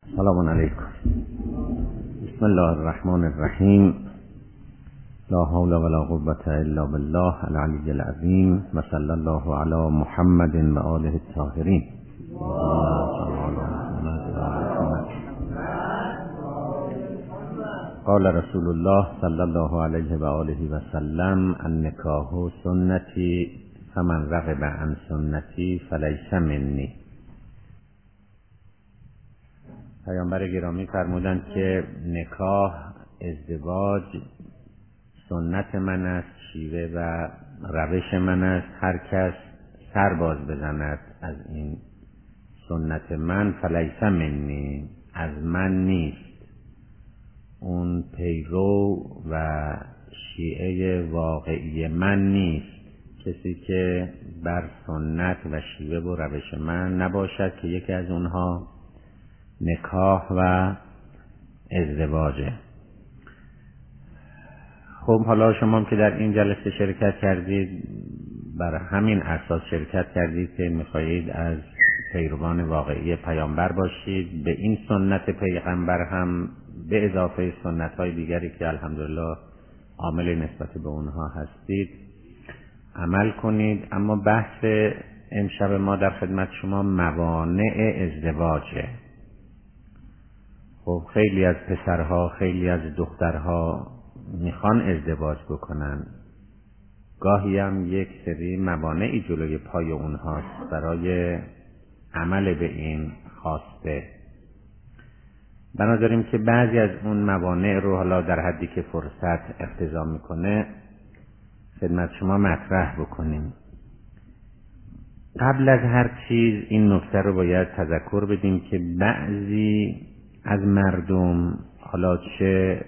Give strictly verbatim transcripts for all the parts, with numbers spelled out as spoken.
سلام علیکم. بسم الله الرحمن الرحیم. لا حول ولا قوة الا بالله العلی العظیم و صلی الله علی محمد و آله الطاهرین. قال رسول الله صلی الله علیه و آله و سلم: النکاح سنتی فمن رغب عن سنتی فلیس منی. پیامبر گرامی فرمودند که نکاح، ازدواج سنت من است، شیوه و روش من است. هر کس سر باز بزند از این سنت من فلیس منی، از من نیست. اون پیرو و شیعه واقعی من نیست. کسی که بر سنت و شیوه و روش من نباشد که یکی از اونها نکاح و ازدواجه. خب حالا شما که در این جلسه شرکت کردید، بر همین اساس شرکت کردید که میخواهید از پیروان واقعی پیامبر باشید، به این سنت پیغمبر هم به اضافه سنت های دیگری که الحمدلله عامل نسبت به اونها هستید عمل کنید. اما بحث امشب ما در خدمت شما موانع ازدواجه. خب خیلی از پسرها، خیلی از دخترها میخوان ازدواج بکنن، گاهی هم یک سری موانعی جلوی پای اونهاست برای عمل به این خواسته. بنابراین که بعضی از اون موانع رو حالا در حدی که فرصت اقتضا میکنه خدمت شما مطرح بکنیم. قبل از هر چیز این نکته رو باید تذکر بدیم که بعضی از مردم، حالا چه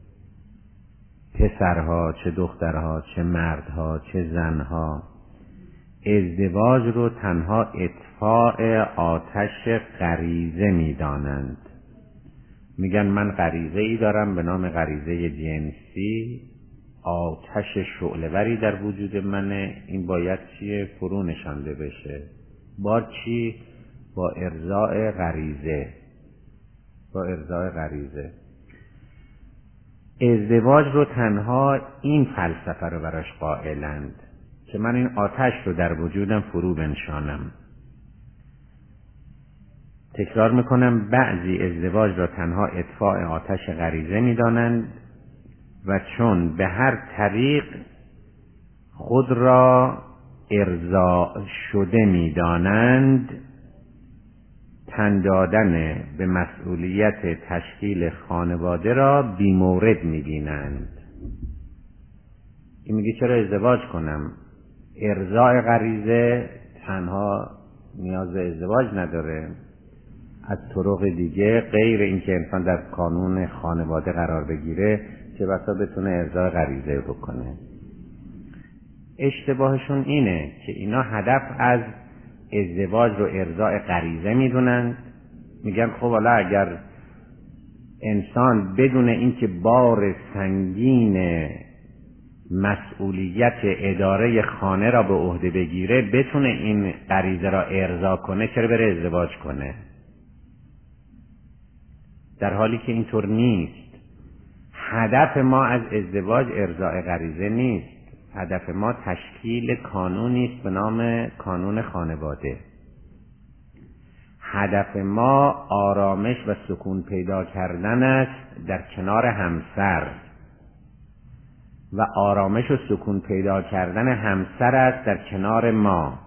پسرها، چه دخترها، چه مردها، چه زنها، ازدواج رو تنها اطفاء آتش غریزه میدانند. میگن من غریزه ای دارم به نام غریزه جنسی، آتش شعله‌وری در وجود منه، این باید چیه؟ فرو نشانده بشه. با چی؟ با ارضاء غریزه. با ارضاء غریزه. ازدواج رو تنها این فلسفه رو براش قائلند که من این آتش رو در وجودم فرو بنشانم. تکرار میکنم، بعضی ازدواج را تنها اطفاء آتش غریزه میدانند و چون به هر طریق خود را ارضاء شده میدانند، تن دادن به مسئولیت تشکیل خانواده را بی‌مورد می‌بینند. این میگه چرا ازدواج کنم؟ ارضاء غریزه تنها نیاز به ازدواج نداره، از طرق دیگه غیر اینکه انسان در قانون خانواده قرار بگیره چه بسا بتونه ارضاء غریزه بکنه. اشتباهشون اینه که اینا هدف از ازدواج رو ارضاء غریزه میدونن. میگن خب حالا اگر انسان بدون اینکه بار سنگین مسئولیت اداره خانه را به عهده بگیره بتونه این غریزه را ارضا کنه، چرا بره ازدواج کنه؟ در حالی که اینطور نیست. هدف ما از ازدواج ارضاء غریزه نیست. هدف ما تشکیل کانونی است به نام کانون خانواده. هدف ما آرامش و سکون پیدا کردن است در کنار همسر و آرامش و سکون پیدا کردن همسر است در کنار ما.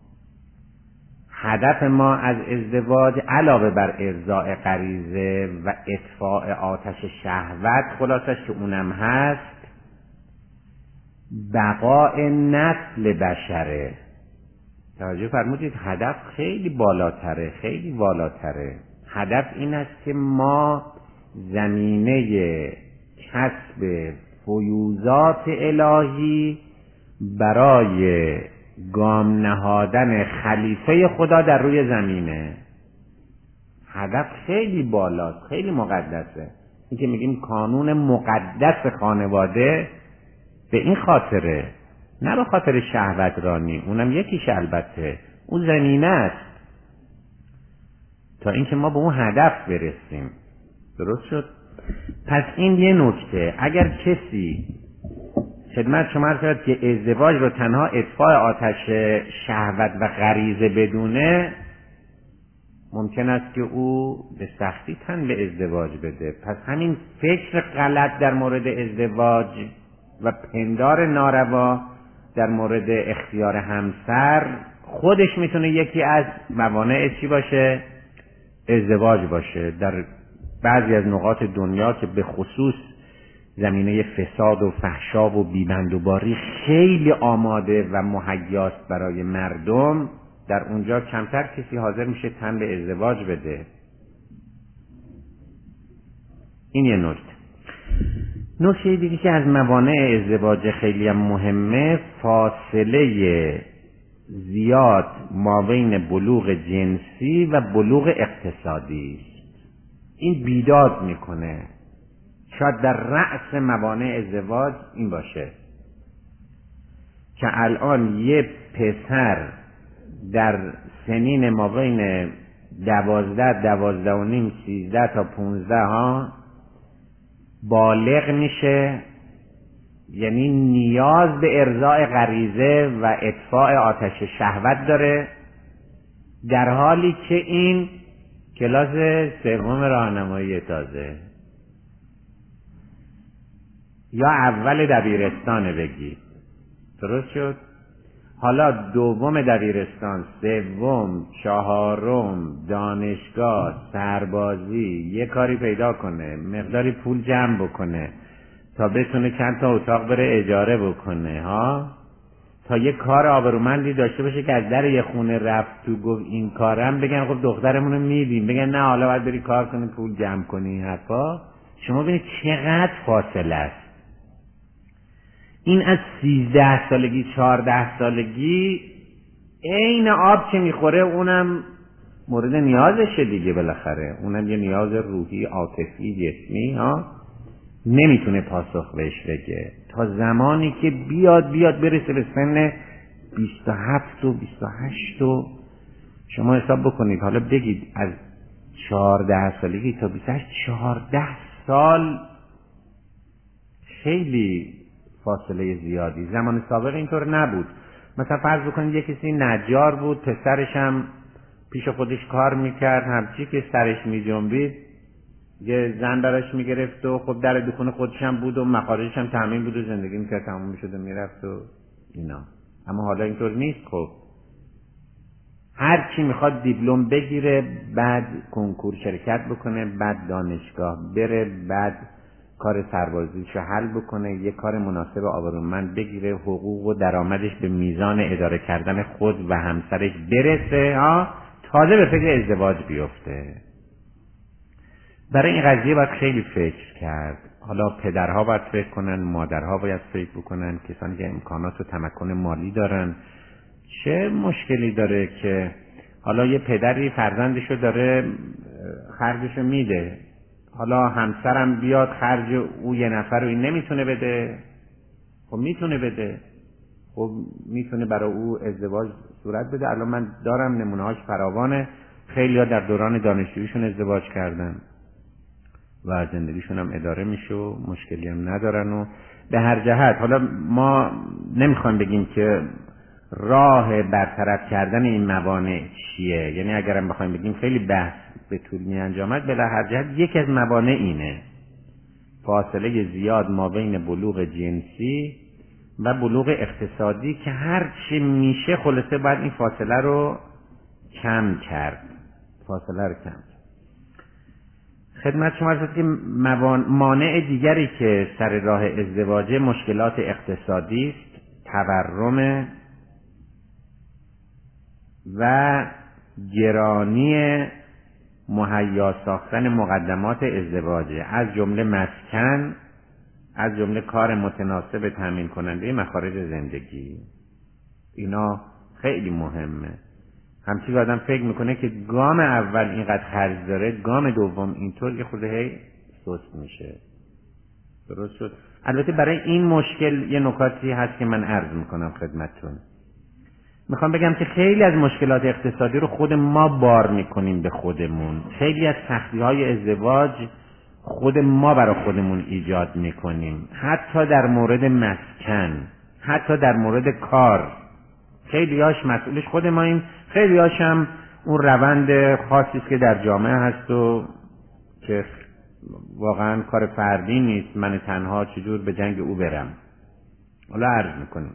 هدف ما از ازدواج علاوه بر ارضاء غریزه و اطفاء آتش شهوت، خلاصش که اونم هست، بقاء نسل بشره. توجه فرمودید، هدف خیلی بالاتره، خیلی بالاتره. هدف این است که ما زمینه کسب فیوضات الهی برای گام نهادن خلیفه خدا در روی زمینه. هدف خیلی بالاست، خیلی مقدسه. این که میگیم کانون مقدس خانواده به این خاطره، نه به خاطر شهوت رانی، اونم یکیش البته، اون زمینه است. تا اینکه ما به اون هدف برسیم. درست شد؟ پس این یه نکته. اگر کسی خدمت شما عرض کرد که ازدواج رو تنها اطفاء آتش شهوت و غریزه بدونه، ممکن است که او به سختی تن به ازدواج بده. پس همین فکر غلط در مورد ازدواج و پندار ناروا در مورد اختیار همسر خودش میتونه یکی از موانع چی باشه؟ ازدواج باشه. در بعضی از نقاط دنیا که به خصوص زمینه فساد و فحشا و بیبندوباری خیلی آماده و مهیاست برای مردم، در اونجا کمتر کسی حاضر میشه تن به ازدواج بده. این یه نکته. نکته دیگه که از موانع ازدواج خیلی مهمه، فاصله زیاد مابین بلوغ جنسی و بلوغ اقتصادی. این بیداد میکنه. شاید در رأس موانع ازدواج این باشه که الان یه پسر در سنین مابین دوازده دوازده و نیم سیزده تا پونزده ها بالغ میشه، یعنی نیاز به ارضاء غریزه و اطفاء آتش شهوت داره، در حالی که این کلاس سوم راهنمایی تازه یا اول دبیرستانه بگید. درست شد؟ حالا دوم دبیرستان، سوم، چهارم، دانشگاه، سربازی، یه کاری پیدا کنه، مقداری پول جمع بکنه تا بتونه چند تا اتاق بره اجاره بکنه ها، تا یه کار آبرومندی داشته باشه که از در یه خونه رفت تو گفت این کارم، بگن خب دخترمونو میدیم، بگن نه حالا باید بری کار کنی پول جمع کنی. این حرفا شما ببینید چقدر فاصله است. این از سیزده سالگی چهارده سالگی عین آب که میخوره، اونم مورد نیازشه دیگه، بالاخره اونم یه نیاز روحی عاطفی جسمی ها، نمیتونه پاسخ بهش بگه تا زمانی که بیاد بیاد برسه به سن بیست و هفت و بیست و هشت و شما حساب بکنید. حالا بگید از چهارده سالگی تا بیست و هشت، چهارده سال خیلی فاصله زیادی. زمان سابق اینطور نبود. مثلا فرض بکنید یک کسی نجار بود، پسرش هم پیش خودش کار میکرد، همچی که سرش میجنبید یه زن براش میگرفت و خب در دکون خودش هم بود و مخارجش هم تامین بود و زندگی میکرد، تمام میشد و میرفت و اینا. اما حالا اینطور نیست. خب هر کی میخواد دیپلم بگیره، بعد کنکور شرکت بکنه، بعد دانشگاه بره، بعد کار سربازیشو حل بکنه، یه کار مناسب آبرومند بگیره، حقوق و درآمدش به میزان اداره کردن خود و همسرش برسه ها، تازه به فکر ازدواج بیفته. برای این قضیه باید خیلی فکر کرد. حالا پدرها باید فکر کنن، مادرها باید فکر بکنن، کسانی که امکانات و تمکن مالی دارن. چه مشکلی داره که حالا یه پدری فرزندشو داره خرجشو میده، حالا همسرم بیاد خرج او یه نفر رو این نمیتونه بده؟ خب میتونه بده. خب میتونه برای او ازدواج صورت بده. الان من دارم نمونه‌هاش فراوانه. خیلی‌ها در دوران دانشجوییشون ازدواج کردن و زندگیشون هم اداره میشه و مشکلی هم ندارن. و به هر جهت حالا ما نمیخوایم بگیم که راه برطرف کردن این موانع چیه، یعنی اگرم بخوایم بگیم خیلی بحث به طول می انجامد، به هر جهت یکی از موانع اینه فاصله زیاد ما بین بلوغ جنسی و بلوغ اقتصادی که هر چی میشه خلاصه باید این فاصله رو کم کرد. فاصله رو کم. خدمت شما هست که مانع دیگری که سر راه ازدواج مشکلات اقتصادی است، تورم و گرانی مهیا ساختن مقدمات ازدواجه، از جمله مسکن، از جمله کار متناسب تامین کننده مخارج زندگی. اینا خیلی مهمه. همچنین آدم فکر میکنه که گام اول اینقدر خرج داره، گام دوم اینطور یه خورده هی سست میشه. درست شد؟ البته برای این مشکل یه نکاتی هست که من عرض میکنم خدمتتون. میخوام بگم که خیلی از مشکلات اقتصادی رو خود ما بار میکنیم به خودمون. خیلی از سختی های ازدواج خود ما برای خودمون ایجاد میکنیم، حتی در مورد مسکن، حتی در مورد کار. خیلی هاش مسئولش خود ماییم، خیلی هاش هم اون روند خاصی که در جامعه هست و که واقعا کار فردی نیست. من تنها چجور به جنگ او برم. حالا عرض میکنیم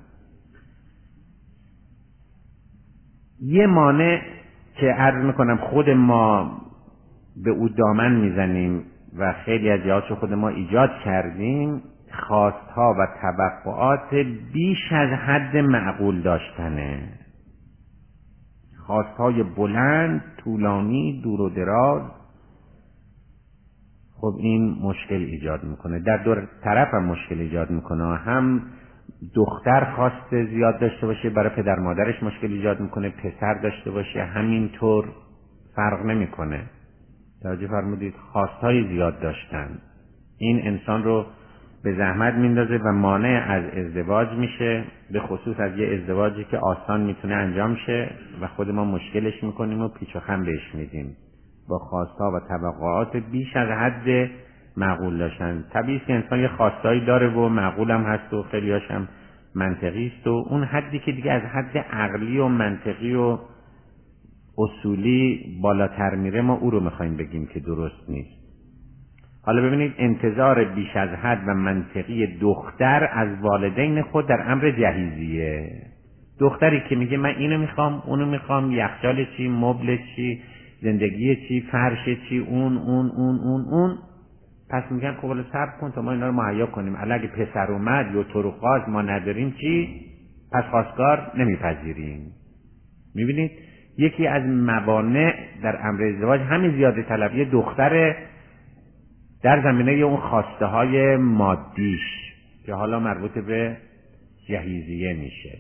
یه مانع که عرض میکنم خود ما به او دامن میزنیم و خیلی از جهاتشو خود ما ایجاد کردیم، خواستها و توقعات بیش از حد معقول داشتنه. خواستهای بلند، طولانی، دور و دراز. خب این مشکل ایجاد میکنه، در دو طرف هم مشکل ایجاد میکنه. هم دختر خواست زیاد داشته باشه، برای پدر مادرش مشکل ایجاد میکنه. پسر داشته باشه همینطور، فرق نمیکنه. توجه فرمودید؟ خواستهای زیاد داشتن این انسان رو به زحمت میندازه و مانع از ازدواج میشه، به خصوص از یه ازدواجی که آسان میتونه انجام شه و خود ما مشکلش میکنیم و پیچ و خم بهش میدیم با خواستها و توقعات بیش از حد معقول داشتن. طبیعی که انسان یه خواستایی داره و معقول هم هست و خیلی هاش هم منطقی است و اون حدی که دیگه از حد عقلی و منطقی و اصولی بالاتر میره ما او رو میخوایم بگیم که درست نیست. حالا ببینید، انتظار بیش از حد و منطقی دختر از والدین خود در امر جهیزیه. دختری که میگه من اینو میخوام، اونو میخوام، یخچال چی، مبل چی، زندگی چی، فرش چی، اون اون اون اون اون پس میگن خب حالا صبر کن تا ما اینا رو مهیا کنیم. الان اگه پسر اومد یا تو رو خواست ما نداریم چی؟ پس خواستگار نمیپذیریم. میبینید یکی از موانع در امر ازدواج همین زیاده طلبی دختر در زمینه اون خواسته های مادیش که حالا مربوط به جهیزیه میشه.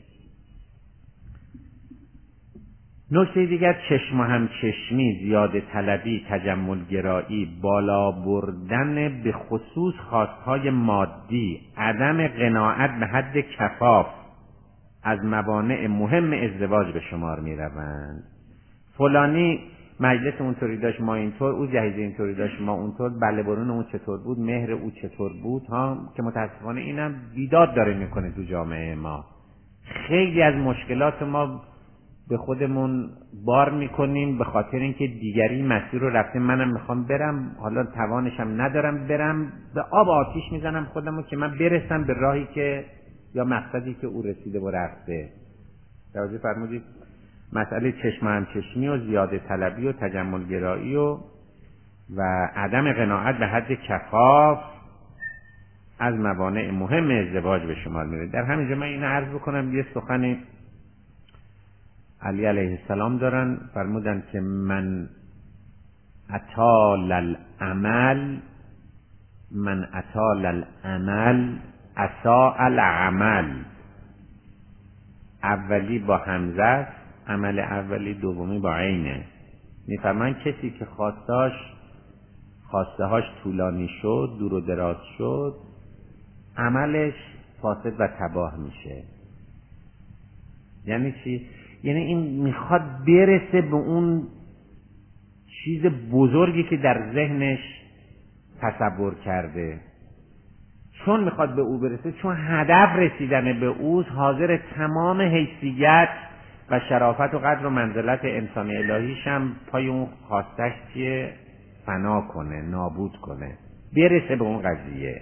نکته دیگر چشم و همچشمی، زیاده طلبی، تجمل گرایی، بالا بردن به خصوص خواستهای مادی، عدم قناعت به حد کفاف از موانع مهم ازدواج به شمار می روند. فلانی مجلس اونطوری داشت ما اینطور، او جهیزیه اینطوری داشت ما اونطور، بله برون اون چطور بود، مهر او چطور بود ها، که متاسفانه اینم بیداد داره میکنه تو جامعه ما. خیلی از مشکلات ما به خودمون بار میکنیم به خاطر اینکه دیگری مسیر رو رفته، منم میخوام برم، حالا توانشم ندارم برم، به آب آتیش میزنم خودمو که من برسم به راهی که یا مقصدی که او رسیده و رفته. توجه فرمودید؟ مسئله چشم هم چشمی و زیاده طلبی و تجمل گرایی و و عدم قناعت به حد کفاف از موانع مهم ازدواج به شمار میره. در همینجا من اینو عرض بکنم، یه سخن علی علیه السلام دارن، فرمودن که من اطال العمل من اطال العمل اساء العمل. اولی با همزه است، عمل اولی، دومی با عینه. میفرمان کسی که خواستاش خواسته هاش طولانی شد، دور و دراز شد، عملش فاسد و تباه میشه. یعنی چی؟ یعنی این میخواد برسه به اون چیز بزرگی که در ذهنش تصور کرده. چون میخواد به او برسه، چون هدف رسیدن به اوست، حاضر تمام حیثیت و شرافت و قدر و منزلت انسان الهیش هم پای اون خواستش چیه فنا کنه، نابود کنه، برسه به اون قضیه.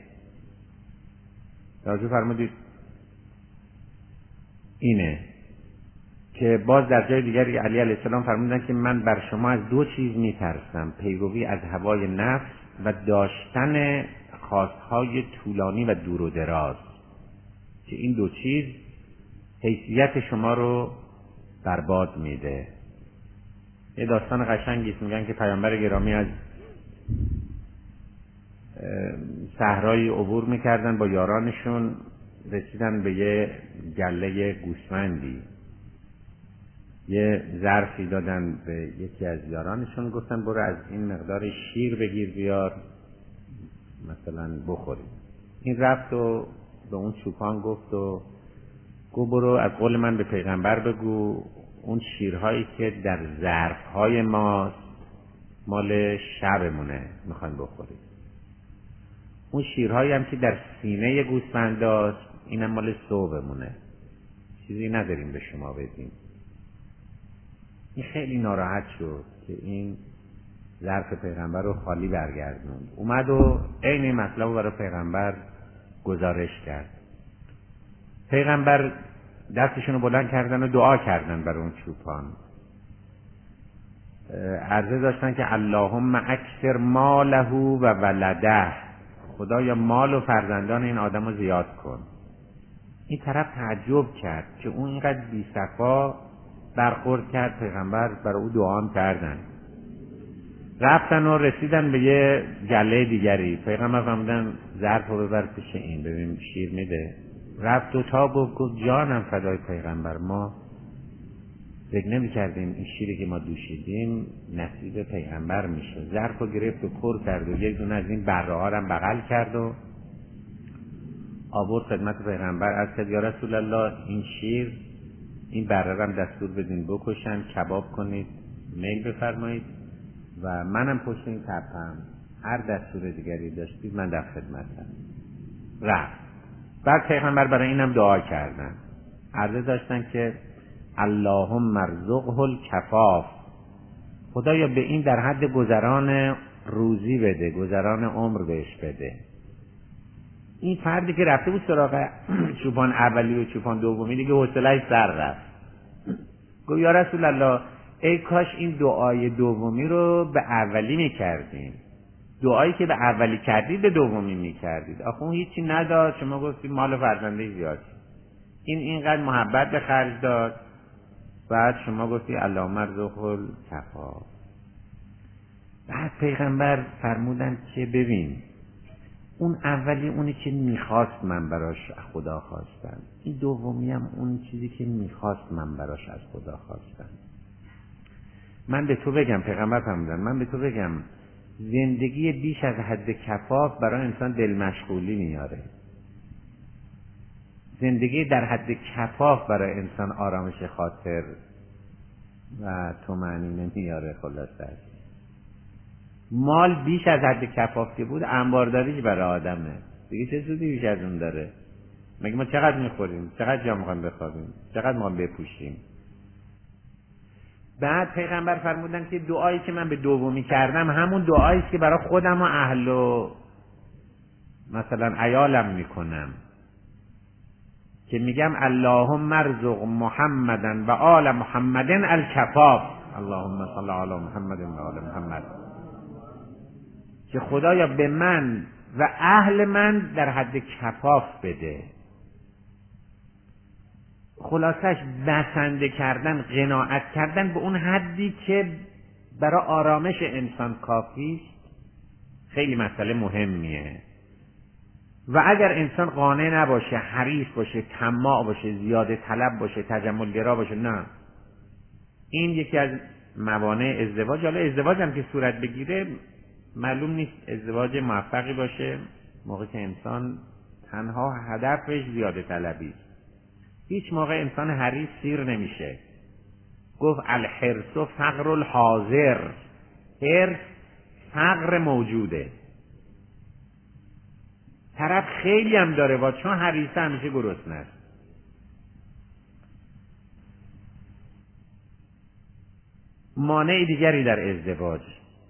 توجه فرمودید؟ اینه که باز در جای دیگری علی علیه السلام فرمودن که من بر شما از دو چیز میترسم، پیروی از هوای نفس و داشتن خواستهای طولانی و دور و دراز، که این دو چیز حیثیت شما رو برباد میده. یه داستان قشنگی میگن که پیامبر گرامی از صحرایی عبور میکردن با یارانشون، رسیدن به یه گله گوسفندی، یه ظرفی دادن به یکی از یارانشون، گفتن برو از این مقدار شیر بگیر بیار مثلا بخوریم. این رفت و به اون چوپان گفت و گو برو از قول من به پیغمبر بگو اون شیرهایی که در ظرفهای ما مال شبمونه میخوایم بخوریم، اون شیرهایی هم که در سینه گوسفنداست اینم مال صبحمونه، چیزی نداریم به شما بدیم. این خیلی ناراحت شد که این ظرف پیغمبر رو خالی برگردوند. اومد و عین مطلب رو برای پیغمبر گزارش کرد. پیغمبر دستشون رو بلند کردن و دعا کردن برای اون چوپان. عرضه داشتن که اللهم اکثر ماله و ولده، خدایا مال و فرزندان این آدم رو زیاد کن. این طرف تعجب کرد که اون اینقدر بی صفا برخورد کرد. پیغمبر برای او دعا هم کردن. رفتن و رسیدن به یه گله دیگری. پیغمبر فرمودن ظرف رو ببر پیش این ببین شیر میده. رفت و تا گفت جانم فدای پیغمبر، ما فکر نمی کردیم این شیری که ما دوشیدیم نصیب پیغمبر میشه. ظرف رو گرفت و پر کرد و یک دونه از این بره ها رو بغل کرد و آورد خدمت پیغمبر. از کرد یا رسول الله این شیر این بره رو هم دستور بدین بکشن، کباب کنید، میل بفرمایید و منم پشت این تپم هر دستور دیگری داشتید من در خدمتم. رفت. بعد پیغمبر برای اینم دعا کردن. عرضه داشتن که اللهم ارزقه الکفاف، خدایا به این در حد گذران روزی بده، گذران عمر بهش بده. این فردی که رفته بود سراغ چوپان اولی و چوپان دومی دیگه حوصله‌اش سر رفت. گفت یا رسول الله ای کاش این دعای دومی رو به اولی میکردیم، دعایی که به اولی کردید به دومی میکردید. آخه اون هیچی نداد، شما گفتید مال فرزنده زیاد، این اینقدر محبت به خرج داد، بعد شما گفتی اللهم ارزقه الکفاف. بعد پیغمبر فرمودن که ببین اون اولی اونی که میخواست من براش خدا خواستم، این دومی هم اون چیزی که میخواست من براش از خدا خواستم. من به تو بگم، پیغمبر فرمودن من به تو بگم زندگی بیش از حد کفاف برای انسان دل مشغولی میاره. زندگی در حد کفاف برای انسان آرامش خاطر و طمأنینه میاره. خلاصه مال بیش از حد کفاف که بود انبارداریش برای آدمه دیگه، چه سودی بیش از اون داره؟ مگه ما چقدر میخوریم، چقدر جا میخوایم بخوابیم، چقدر ما بپوشیم؟ بعد پیغمبر فرمودن که دعایی که من به دومی کردم همون دعایی است که برای خودم و اهل و مثلا عیالم میکنم، که میگم اللهم ارزق محمدن و آل محمدن الکفاف، اللهم صل علی محمد و آل محمد، که خدایا به من و اهل من در حد کفاف بده. خلاصش بسنده کردن، قناعت کردن به اون حدی که برای آرامش انسان کافی است، خیلی مسئله مهمیه. و اگر انسان قانع نباشه، حریص باشه، طماع باشه، زیاده طلب باشه، تجملگرا باشه، نه، این یکی از موانع ازدواج. حالا ازدواج هم که صورت بگیره معلوم نیست ازدواج موفقی باشه موقع که انسان تنها هدفش زیاده طلبی. هیچ موقع انسان حریص سیر نمیشه. گفت الحرص فقر الحاضر، حرص فقر موجوده. طرف خیلی هم داره و چون حریصه همیشه گرسنه است. مانع دیگری در ازدواج،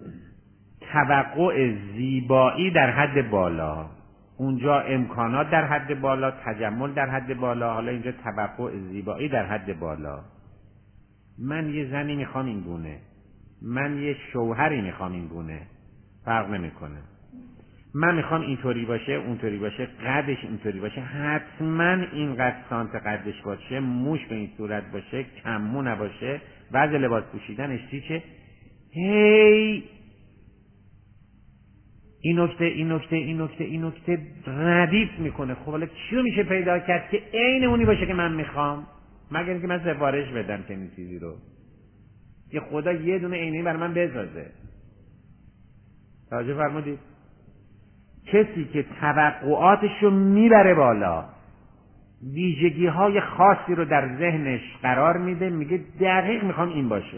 توقع زیبایی در حد بالا. اونجا امکانات در حد بالا، تجمل در حد بالا، حالا اینجا توقع زیبایی در حد بالا. من یه زنی میخوام این گونه، من یه شوهری میخوام این گونه، فرق نمیکنه. من میخوام اینطوری باشه، اونطوری باشه، قدش اینطوری باشه، حتما اینقدر سانت قدش باشه، موش به این صورت باشه، کمو نباشه، وضع لباس پوشیدنش چیه. هی این نکته این نکته این نکته این نکته ردیف میکنه. خب حالا چیو میشه پیدا کرد که عین اونی باشه که من میخوام؟ مگر اینکه من سفارش بدم که این چیزی رو که خدا یه دونه عینی برای من بسازه. توجه فرمودید؟ کسی که توقعاتشو میبره بالا، ویژگی های خاصی رو در ذهنش قرار میده، میگه دقیق میخوام این باشه.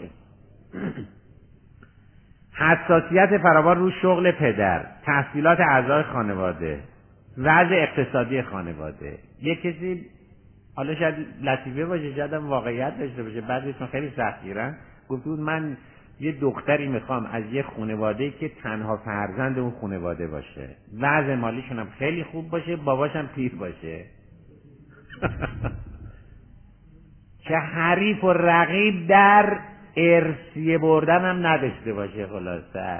حساسیت فراوان رو شغل پدر، تحصیلات اعضای خانواده، وضع اقتصادی خانواده. یه کسی حالا شاید لطیفه باشه، شاید هم واقعیت داشته باشه، بعضیشون خیلی سختگیرن، گفت بود من یه دختری میخوام از یه خانواده که تنها فرزند اون خانواده باشه، وضع مالیشون هم خیلی خوب باشه، باباشم پیر باشه. که حریف و رقیب در ارثیه بردن هم نداشته باشه. خلاصه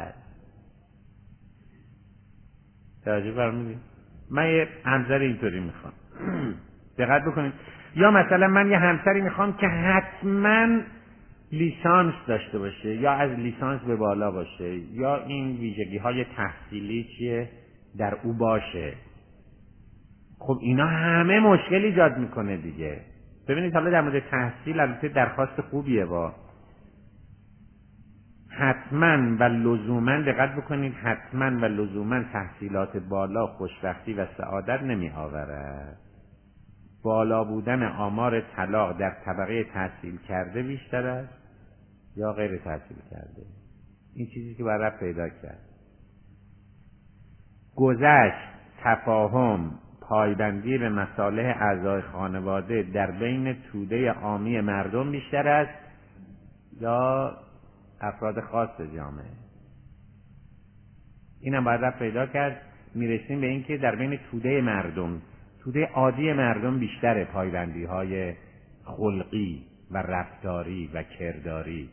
توجه فرمودید؟ من یه همسر اینطوری میخوام. دقت بکنید. یا مثلا من یه همسری میخوام که حتما لیسانس داشته باشه یا از لیسانس به بالا باشه، یا این ویژگی های تحصیلی چیه در او باشه. خب اینا همه مشکل ایجاد میکنه دیگه. ببینید حالا در مورد تحصیل البته درخواست خوبیه، با حتما و لزوما، دقت بکنید، حتما و لزوما تحصیلات بالا خوشبختی و سعادت نمی آورد. بالا بودن آمار طلاق در طبقه تحصیل کرده بیشتر است یا غیر تحصیل کرده. این چیزی که باید پیدا کرد. گذشت، تفاهم، پایبندی به مصالح اعضای خانواده در بین توده عامی مردم بیشتر است یا افراد خاص جامعه. اینم باید پیدا کرد. میرسیم به این که در بین توده مردم، توده عادی مردم بیشتره پایبندی های خلقی و رفتاری و کرداری.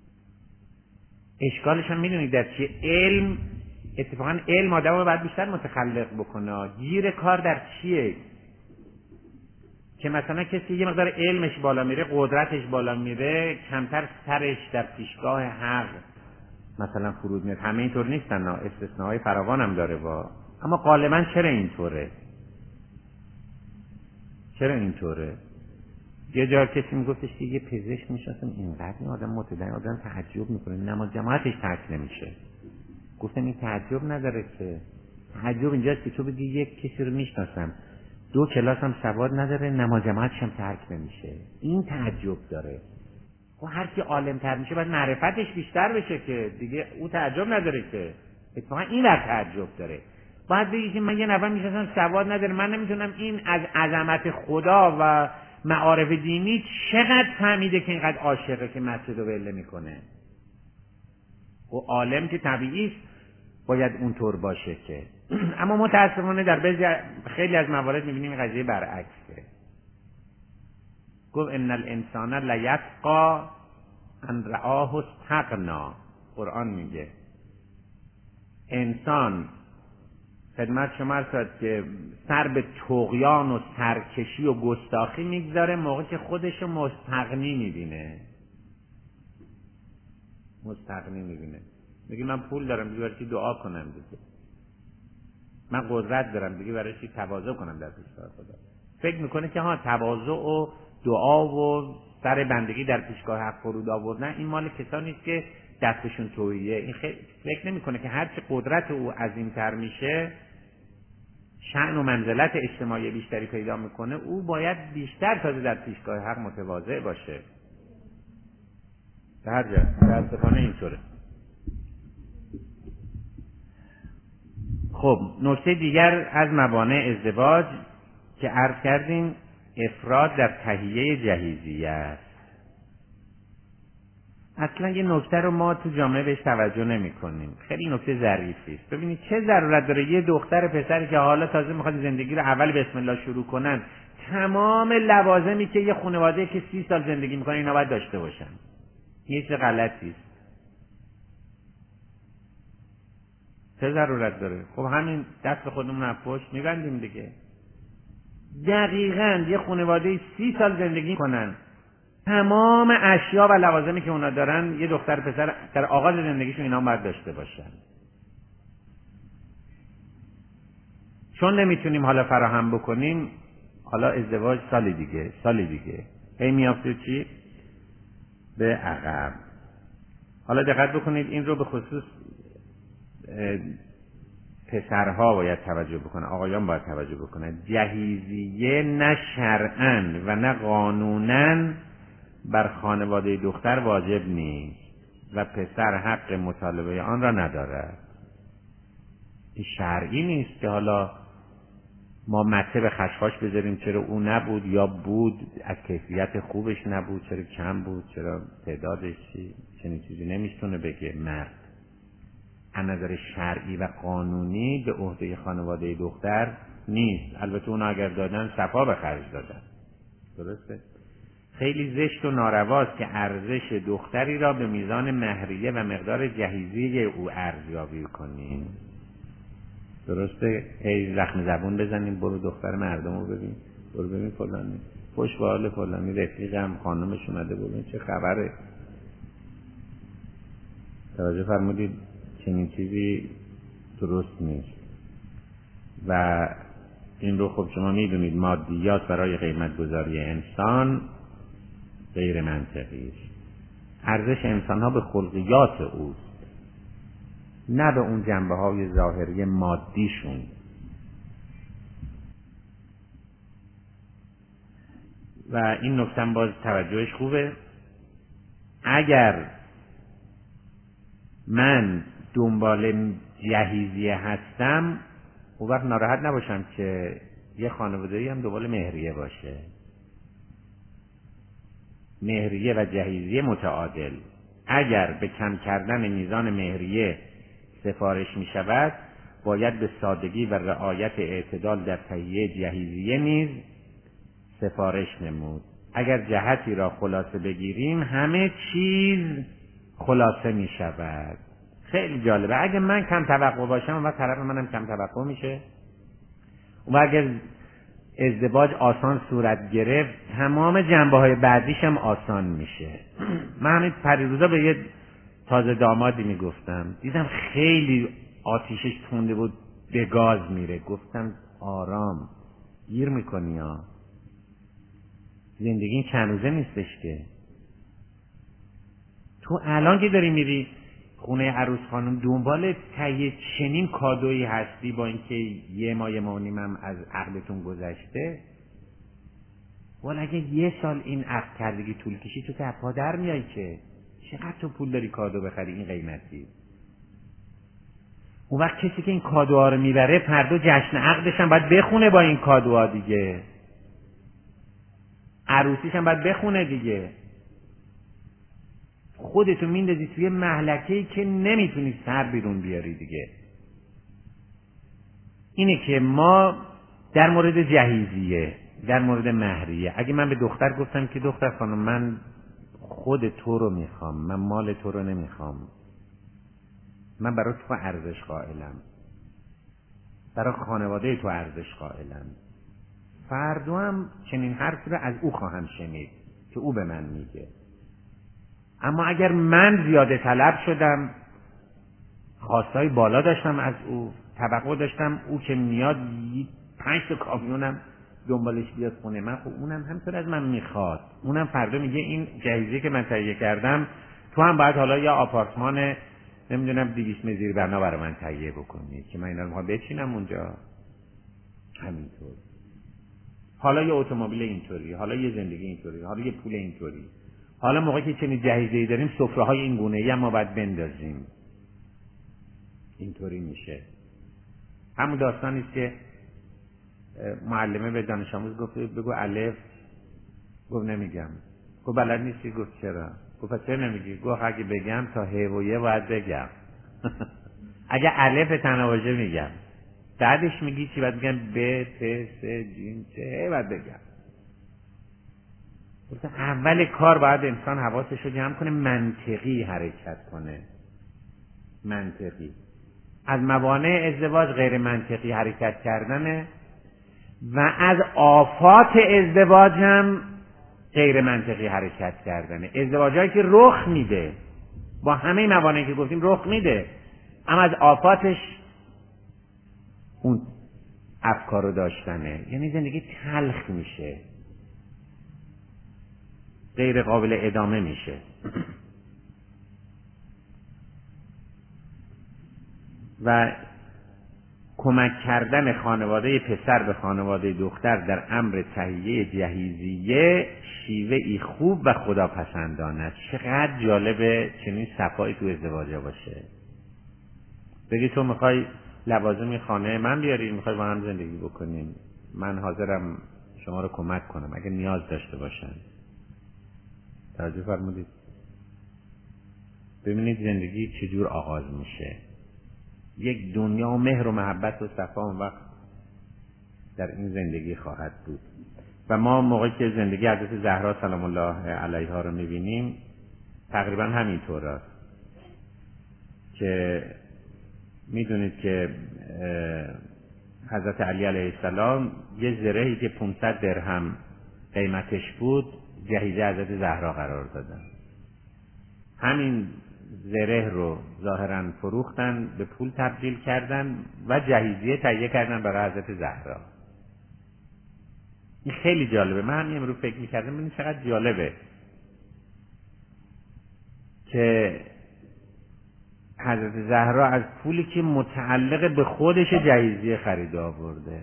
اشکالش هم میدونید در چیه؟ علم، اتفاقا علم آدم رو باید بیشتر متخلق بکنه. گیر کار در چیه؟ که مثلا کسی یه مقدار علمش بالا میره، قدرتش بالا میره، کمتر سرش در پیشگاه حق مثلا فرود میاد. همه اینطور نیستن، استثناهای فراوان هم داره با، اما غالبا چرا اینطوره؟ چرا اینطوره؟ یه جا کسی میگفتش که یه پزشک میشناسم اینقدر این آدم متدین، آدم تعجب میکنه نماز جماعتش ترک نمیشه. گفتم این تعجب نداره که، تعجب اینجاست که تو بگی یک کسی رو میشناسم دو کلاس هم سواد نداره، نماز جماعتش هم ترک نمیشه. این تعجب داره. خب هر کی عالم تر میشه باید معرفتش بیشتر بشه که دیگه او تعجب نداره که، اتفاقا این وقت تعجب داره. باید بگی که من یه نفر میشناسم سواد نداره، من نمیتونم این از عظمت خدا و معارف دینی چقدر فهمیده که اینقدر عاشقه که مسجد رو بله میکنه. و عالم که طبیعی است باید اونطور باشه که اما متاسفانه در بعضی خیلی از موارد میبینیم این قضیه برعکسه. گفت ان الانسان لیطغی ان رآه استغنا. قرآن میگه انسان خدمت شما عرض که سر به طغیان و سرکشی و گستاخی میگذاره موقع که خودش مستغنی میبینه. مستغنی میبینه میگه من پول دارم دیگه برای چی دعا کنم دیگه، من قدرت دارم دیگه برای چی تواضع کنم در پیشگاه خدا. فکر میکنه که ها تواضع و دعا و سر بندگی در پیشگاه حق فرود آوردن این مال کسانی است که دستشون توییه. این خیلی فکر نمیکنه که هرچی قدرت او عظیمتر میشه، شأن و منزلت اجتماعی بیشتری پیدا میکنه، او باید بیشتر تازه در پیشگاه حق متواضع باشه. در هر جا متاسفانه اینطوره. خب نکته دیگر از موانع ازدواج که عرض کردیم افراط در تهیه جهیزیه است. اصلا یه نکته رو ما تو جامعه بهش توجه نمی کنیم. خیلی نکته ظریفی است. ببینید چه ضرورت داره یه دختر پسری که حالا تازه میخواد زندگی رو اول بسم الله شروع کنن تمام لوازمی که یه خانواده که سی سال زندگی میکنه اینا باید داشته باشن؟ یه چه غلطی است. چه ضرورت داره؟ خب همین دست خودمون رو پشت میبندیم دیگه. دقیقاً یه خانواده سی سال زندگی کنن تمام اشیا و لوازمی که اونا دارن یه دختر پسر در آغاز زندگیشون اینا باید داشته باشن. چون نمیتونیم حالا فراهم بکنیم، حالا ازدواج سال دیگه سال دیگه هی میافته چی؟ به عقب. حالا دقت بکنید این رو به خصوص پسرها باید توجه بکنن، آقایان باید توجه بکنن. جهیزیه نه شرعاً و نه قانوناً بر خانواده دختر واجب نیست و پسر حق مطالبه آن را ندارد. این شرعی نیست که حالا ما مته به خشخاش بذاریم چرا او نبود یا بود، از کیفیت خوبش نبود، چرا کم بود، چرا تعدادش چی، چنین چیزی نمیتونه بگه مرد. از نظر شرعی و قانونی به عهده خانواده دختر نیست. البته اونا اگر دادن صفا به خرج دادن، درسته؟ خیلی زشت و نارواست که ارزش دختری را به میزان مهریه و مقدار جهیزی او ارزیابی کنیم. درسته؟ هی زخم زبون بزنیم برو دختر مردم رو ببین، برو ببین فلانی خوش به حال فلانی رفیقم خانمش اومده ببین چه خبره. توجه فرمودید؟ چنین چیزی درست نیست و این رو خب شما میدونید مادیات برای قیمت گذاری انسان غیر منطقی است. ارزش انسان ها به خلقیات اوست، نه به اون جنبه های ظاهری مادیشون. و این نکته باز توجهش خوبه. اگر من دنبال جهیزیه هستم اون وقت ناراحت نباشم که یه خانواده‌ای هم دنبال مهریه باشه. مهریه و جهیزیه متعادل. اگر به کم کردن میزان مهریه سفارش می شود باید به سادگی و رعایت اعتدال در تهیه جهیزیه نیز سفارش نمود. اگر جهتی را خلاصه بگیریم همه چیز خلاصه می شود. خیلی جالبه. اگر من کم توقع باشم و طرف منم کم توقع میشه و اگر ازدواج آسان صورت گرفت تمام جنبه های بعدیش هم آسان میشه. من همین پریروزا به یه تازه دامادی میگفتم، دیدم خیلی آتیشش تونده بود به گاز میره. گفتم آرام گیر میکنی ها، زندگی این چند روزه نیستش که. تو الان که داری میری خونه عروس خانم دنبال تهیه چنین کادویی هستی با اینکه یه ماه یه ماه و نیم هم از عقدتون گذشته، ولی اگه یه سال این عقد کردگی طول کشی تو که پا در میای که چقدر تو پول داری کادو بخری این قیمتی. اون وقت کسی که این کادوها رو میبره فردا جشن عقدش هم باید بخونه با این کادوها دیگه، عروسیش هم باید بخونه دیگه. خودتو میندازی توی مهلکه‌ای که نمیتونی سر بیرون بیاری دیگه. اینه که ما در مورد جهیزیه، در مورد مهریه، اگه من به دختر گفتم که دختر خانم من خود تو رو میخوام، من مال تو رو نمیخوام، من برای تو ارزش قائلم، برای خانواده تو ارزش قائلم، فردا هم چنین حرفی رو از او خواهم شنید که او به من میگه. اما اگر من زیاده طلب شدم، خواستای بالا داشتم از او، توقع داشتم او که میاد پنج تا کامیونم دنبالش بیاد خونه من، خب اونم همینطور از من میخواد. اونم فردا میگه این جهیزیه که من تهیه کردم تو هم باید حالا یا آپارتمان نمیدونم دویست متر زیر بنا برای من تهیه بکنی که من اینا رو میخوام بچینم اونجا. همینطور حالا یه اتومبیل اینطوری، حالا یه زندگی اینطوری، حالا یه پول اینطوری. حالا موقعی که چنین جهیزیه‌ای داریم سفره های این گونه‌ای هم ما باید بندازیم. اینطوری میشه. همون داستانی است که معلمه به دانش آموز گفت بگو الف، گفت نمیگم. گفت بلد نیستی؟ گفت چرا؟ گفت چرا نمیگی؟ گفت اگه بگم تا ه و ی باید بگم. اگه الف تناوجه میگم بعدش میگی چی؟ باید میگم ب ت س ج چه باید بگم. اول کار باید انسان حواسش رو جمع کنه، منطقی حرکت کنه. منطقی. از موانع ازدواج غیر منطقی حرکت کردنه و از آفات ازدواج هم غیر منطقی حرکت کردنه. ازدواجایی که رخ میده با همه موانعی که گفتیم رخ میده، اما از آفاتش اون افکار رو داشتنه، یعنی زندگی تلخ میشه، غیر قابل ادامه میشه. و کمک کردن خانواده پسر به خانواده دختر در امر تهیه جهیزیه شیوه ای خوب و خداپسندانه است. چقدر جالبه چنین صفایی تو ازدواج باشه. بگی تو میخوای لوازم خانه من بیاری، میخوای با هم زندگی بکنیم، من حاضرم شما رو کمک کنم اگه نیاز داشته باشن. توجه فرمودید؟ ببینید زندگی چجور آغاز میشه. یک دنیا و مهر و محبت و صفا اون وقت در این زندگی خواهد بود. و ما موقعی که زندگی حضرت زهرا سلام الله علیها رو میبینیم تقریبا همینطور است که میدونید که حضرت علی علیه السلام یه زرهی که پانصد درهم قیمتش بود جهیزه حضرت زهرا قرار دادن. همین زره رو ظاهرا فروختن، به پول تبدیل کردن و جهیزیه تهیه کردن برای حضرت زهرا. این خیلی جالبه. من هم امروز فکر میکردم ببینید چقدر جالبه که حضرت زهرا از پولی که متعلق به خودش جهیزیه خرید آورده.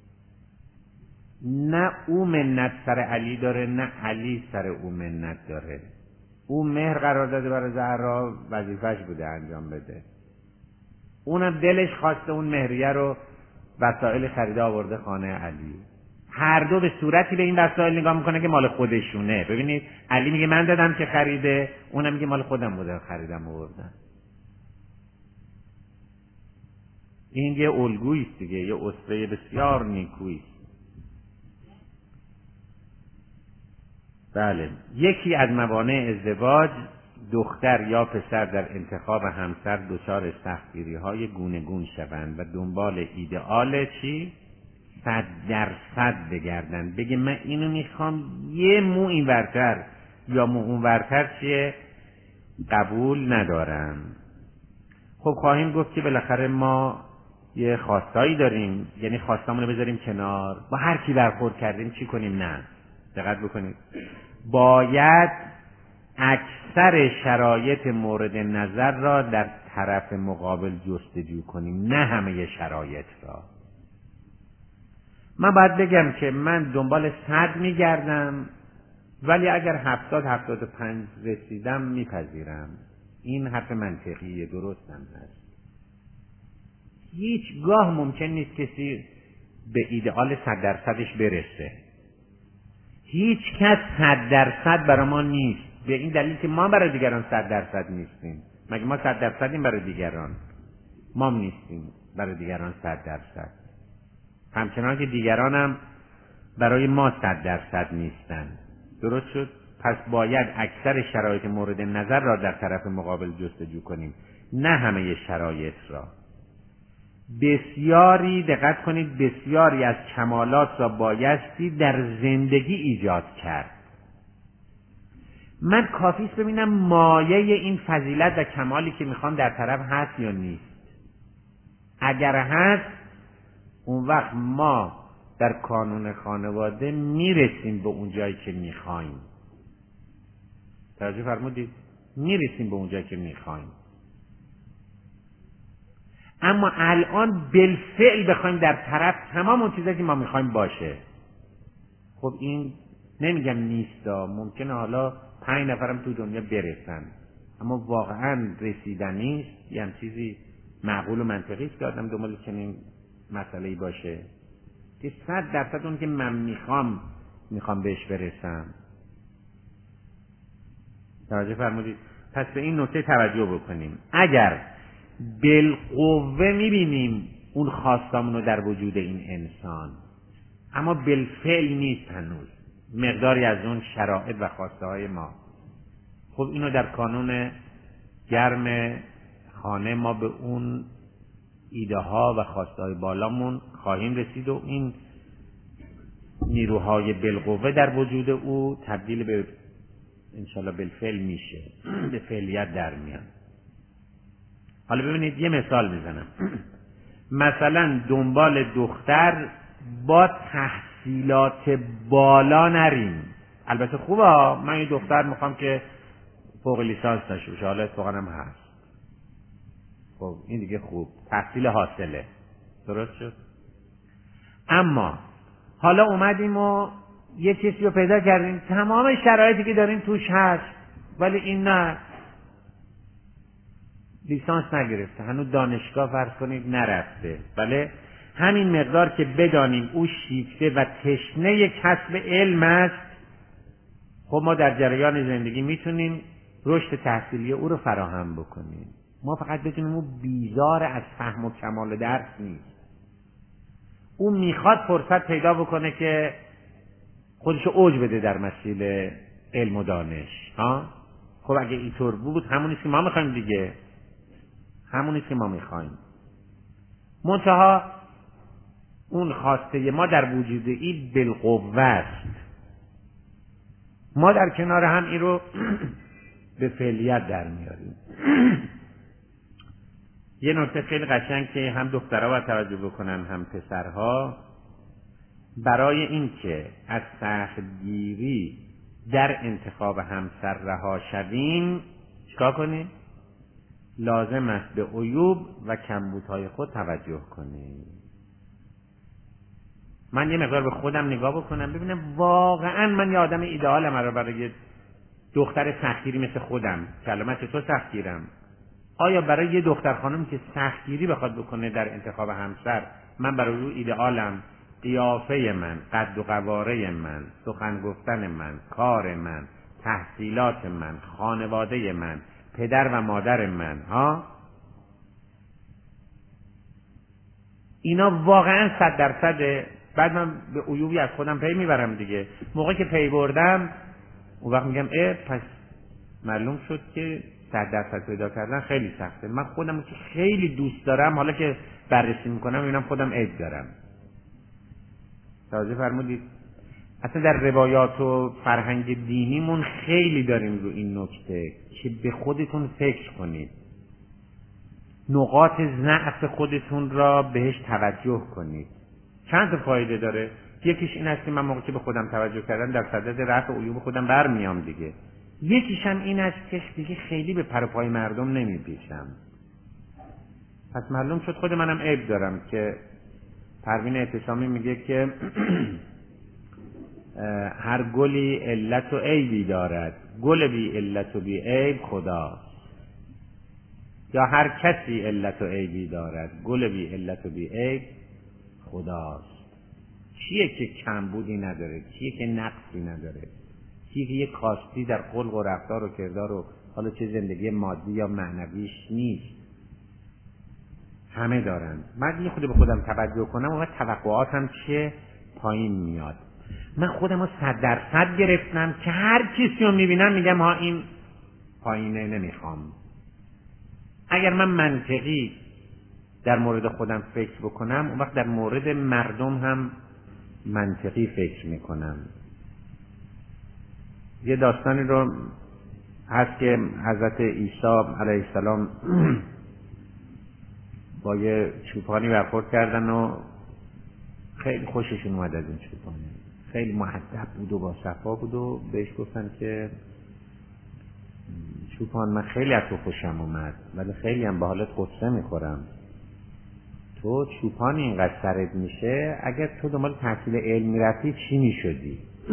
نه او منت سر علی داره نه علی سر او منت داره. او مهر قرار داده برای زهرا، وظیفش بوده انجام بده. اونم دلش خواسته اون مهریه رو وسایل خرید آورده خانه علی. هر دو به صورتی به این وسایل نگاه میکنه که مال خودشونه. ببینید علی میگه من دادم که خریده، اونم میگه مال خودم بوده خریدم آوردم. این یه الگویی است دیگه، یه اسوه بسیار نیکویی. بله، یکی از موانع ازدواج دختر یا پسر در انتخاب همسر دچار سختگیری‌های گوناگون شوند و دنبال ایدئال چی؟ صد درصد بگردن. بگه من اینو میخوام یه مو این ورتر یا مو اون ورتر چیه؟ قبول ندارم. خب خواهیم گفت که بالاخره ما یه خواستایی داریم، یعنی خواستامونو بذاریم کنار، با هر کی برخورد کردیم چی کنیم؟ نه، دقت بکنید، باید اکثر شرایط مورد نظر را در طرف مقابل جستجو کنیم، نه همه شرایط را. من باید بگم که من دنبال صد میگردم ولی اگر هفتاد هفتاد و پنج رسیدم میپذیرم. این حرف منطقیه، درستم هست. هیچگاه ممکن نیست کسی به ایدئال صد درصدش برسه. هیچ کس صد درصد برای ما نیست، به این دلیل که ما برای دیگران صد درصد نیستیم. مگه ما صد درصدیم برای دیگران؟ ما نیستیم برای دیگران صد درصد، همچنان که دیگران هم برای ما صد درصد نیستن. درست شد؟ پس باید اکثر شرایط مورد نظر را در طرف مقابل جستجو کنیم، نه همه شرایط را. بسیاری، دقت کنید، بسیاری از کمالات را بایستی در زندگی ایجاد کرد. من کافیست ببینم مایه این فضیلت و کمالی که میخوام در طرف هست یا نیست. اگر هست، اون وقت ما در کانون خانواده میرسیم به اون جایی که میخوایم. توجه فرمودید؟ میرسیم به اون جایی که میخوایم. اما الان بالفعل بخوایم در طرف تمام اون چیزایی که ما میخوایم باشه، خب این نمیگم نیستا، ممکنه حالا پنج نفرم تو دنیا برسن، اما واقعا رسیدنی است. یه هم چیزی معقول و منطقی است که آدم دنبال چنین مسئله‌ای باشه که صد درصد اون که من میخوام میخوام بهش برسم. توجه فرمودید؟ پس به این نکته توجه بکنیم. اگر بالقوه میبینیم اون خواستامون رو در وجود این انسان، اما بالفعل نیست هنوز مقداری از اون شرایط و خواسته های ما، خب اینو در کانون گرم خانه ما به اون ایده ها و خواسته های بالامون خواهیم رسید و این نیروهای بالقوه در وجود او تبدیل به انشالله بالفعل میشه، به فعلیت در میاد. حالا ببینید یه مثال میزنم. مثلا دنبال دختر با تحصیلات بالا نریم. البته خوبه، من یه دختر میخوام که فوق لیسانس داشته باشه، حالا اتفاقا هم هست. خب این دیگه خوب، تحصیل حاصله، درست شد؟ اما حالا اومدیم و یه چیزی رو پیدا کردیم تمام شرایطی که داریم توش هست، ولی این نه، لیسانس نگرفته، هنوز دانشگاه فرض کنید نرفته. بله، همین مقدار که بدانیم او شیفته و تشنه کسب علم است، خب ما در جریان زندگی میتونیم رشد تحصیلی او رو فراهم بکنیم. ما فقط بدونیم او بیزار از فهم و کمال درس نیست، او میخواد فرصت پیدا بکنه که خودشو اوج بده در مسیر علم و دانش. ها خب اگه اینطور بود همونیست که ما میخوایم دیگه، همونیست که ما میخوایم. منتها اون خواسته ما در وجود این بالقوه است. ما در کنار هم این رو به فعلیت در میاریم. یه نکته خیلی قشنگ که هم دخترها باید توجه بکنن هم پسرها، برای این که از سختگیری در انتخاب همسر رها شویم چیکار کنیم؟ لازم است به عیوب و کمبودهای خود توجه کنیم. من یه مقدار به خودم نگاه بکنم ببینم واقعا من یه آدم ایدئالم رو برای دختر سختگیری مثل خودم که الان من چطور سختگیرم، آیا برای یه دختر خانم که سختگیری بخواد بکنه در انتخاب همسر من برای او ایدئالم؟ قیافه من، قد و قواره من، سخن گفتن من، کار من، تحصیلات من، خانواده من، پدر و مادر من، ها اینا واقعا صد درصده. بعد من به عیوبی از خودم پی میبرم دیگه. موقعی که پی بردم اون وقت میگم اه پس معلوم شد که صد درصد پیدا کردن خیلی سخته. من خودم که خیلی دوست دارم، حالا که بررسی میکنم میبینم خودم عیب دارم. توجه فرمودید؟ اصلا در روایات و فرهنگ دینیمون خیلی داریم رو این نکته که به خودتون فکر کنید، نقاط ضعف خودتون را بهش توجه کنید. چند تا فایده داره. یکیش این است که من موقعی که به خودم توجه کردم در صدد رفع عیوب خودم برمیام دیگه. یکیش هم این است که دیگه خیلی به پر و پای مردم نمیپیچم. پس معلوم شد خود منم عیب دارم که پروین اعتصامی میگه که هر گلی علت و عیبی دارد، گل بی علت و بی عیب خداست. یا هر کسی علت و عیبی دارد، گل بی علت و بی عیب خداست. کیه که کمبودی نداره؟ کیه که نقصی نداره؟ کیه که یک کاستی در خلق و رفتار و کردار و حالا چه زندگی مادی یا معنویش نیست؟ همه دارن. من یه خود به خودم توجه کنم و توقعاتم چه پایین میاد. من خودم رو صد درصد گرفتم که هر کسی رو میبینم میگم ها این پایینه نمیخوام. اگر من منطقی در مورد خودم فکر بکنم اون وقت در مورد مردم هم منطقی فکر میکنم. یه داستانی رو هست که حضرت عیسی علیه السلام با یه چوپانی برخورد کردن و خیلی خوششون اومد از این چوپانی، خیلی مؤدب بود و با صفا بود و بهش گفتن که چوپان من خیلی از تو خوشم اومد ولی خیلی هم به حالت قصه میخورم. تو چوپان اینقدر سرت میشه، اگر تو دنبال تحصیل علم میرفتی چی میشدی؟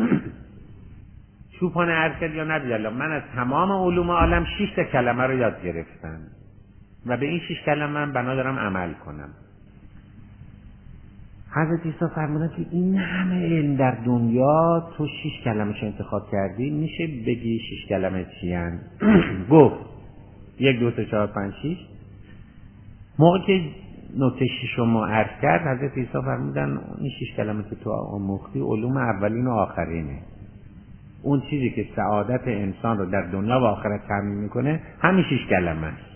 چوپان عرض کرد یا نبی الله من از تمام علوم عالم شش تا کلمه رو یاد گرفتم و به این شش کلمه من بنا دارم عمل کنم. حضرت عیسی فرمودن که این همه علم در دنیا تو شش کلمه‌ش انتخاب کردی، میشه بگی شش کلمه چی ان؟ گفت یک دو سه چهار پنج شش. موقعی که نکته ششم عرض کرد حضرت عیسی فرمودن این شش کلمه که تو آموختی علوم اولین و آخرینه. اون چیزی که سعادت انسان رو در دنیا و آخرت تضمین میکنه همین شش کلمه است.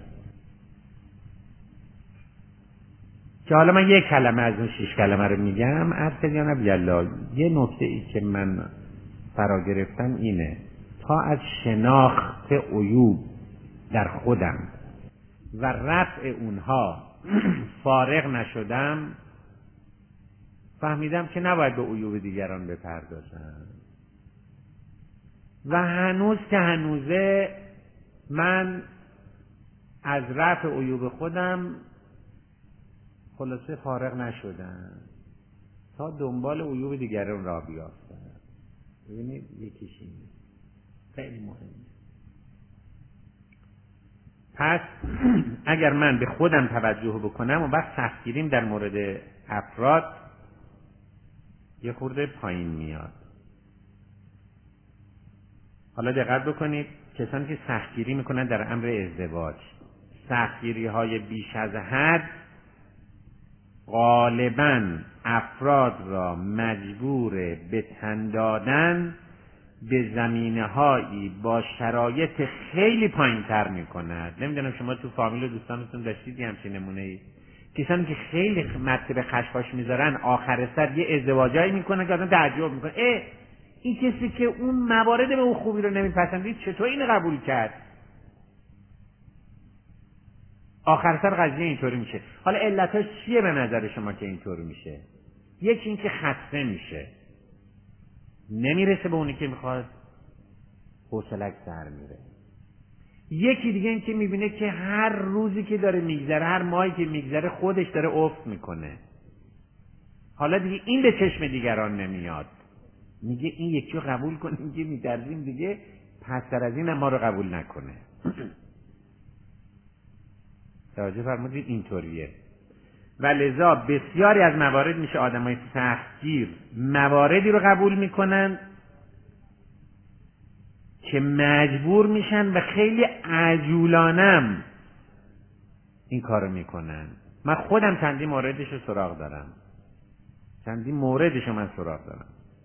که حالا من یک کلمه از اون شش کلمه رو میگم. عرض یا نبی الله یه نکته ای که من فرا گرفتم اینه، تا از شناخت عیوب در خودم و رفع اونها فارغ نشدم فهمیدم که نباید به عیوب دیگران بپردازم و هنوز که هنوزه من از رفع عیوب خودم خلاصه فارغ نشدن تا دنبال عیوب دیگران را بیافتن. ببینید یکیش اینه، خیلی مهمه. پس اگر من به خودم توجه بکنم و بعد سختگیریم در مورد افراد یه خورده پایین میاد. حالا دقت بکنید، کسانی که سختگیری میکنن در امر ازدواج، سختگیری های بیش از حد غالباً افراد را مجبور به تن دادن به زمینه‌هایی با شرایط خیلی پایین‌تر می‌کند. نمیدونم شما تو فامیل و دوستانتون داشتید همچین نمونه‌ای؟ کسانی که خیلی مرتبه خشخاش میذارن آخر سر یه ازدواجایی میکنن که آدم تعجب میکنه، اه این کسی که اون موارد به اون خوبی رو نمیپسندید چطور اینو قبول کرد؟ آخر سر قضیه اینطوری میشه. حالا علتش چیه به نظر شما که اینطوری میشه؟ یکی این که خسته میشه، نمیرسه به اونی که میخواد، حوصله‌اش سر میره. یکی دیگه این که میبینه که هر روزی که داره میگذره، هر ماهی که میگذره خودش داره افت میکنه. حالا دیگه این به چشم دیگران نمیاد، میگه این یکی رو قبول کنیم که میترسیم دیگه پستر از این ما رو قبول نکنه. توجه فرمودید اینطوریه. و لذا بسیاری از موارد میشه آدمای سختگیر مواردی رو قبول میکنن که مجبور میشن و خیلی عجولانم این کارو میکنن. من خودم چندی موردش رو سراغ دارم، چندی موردش رو من سراغ دارم.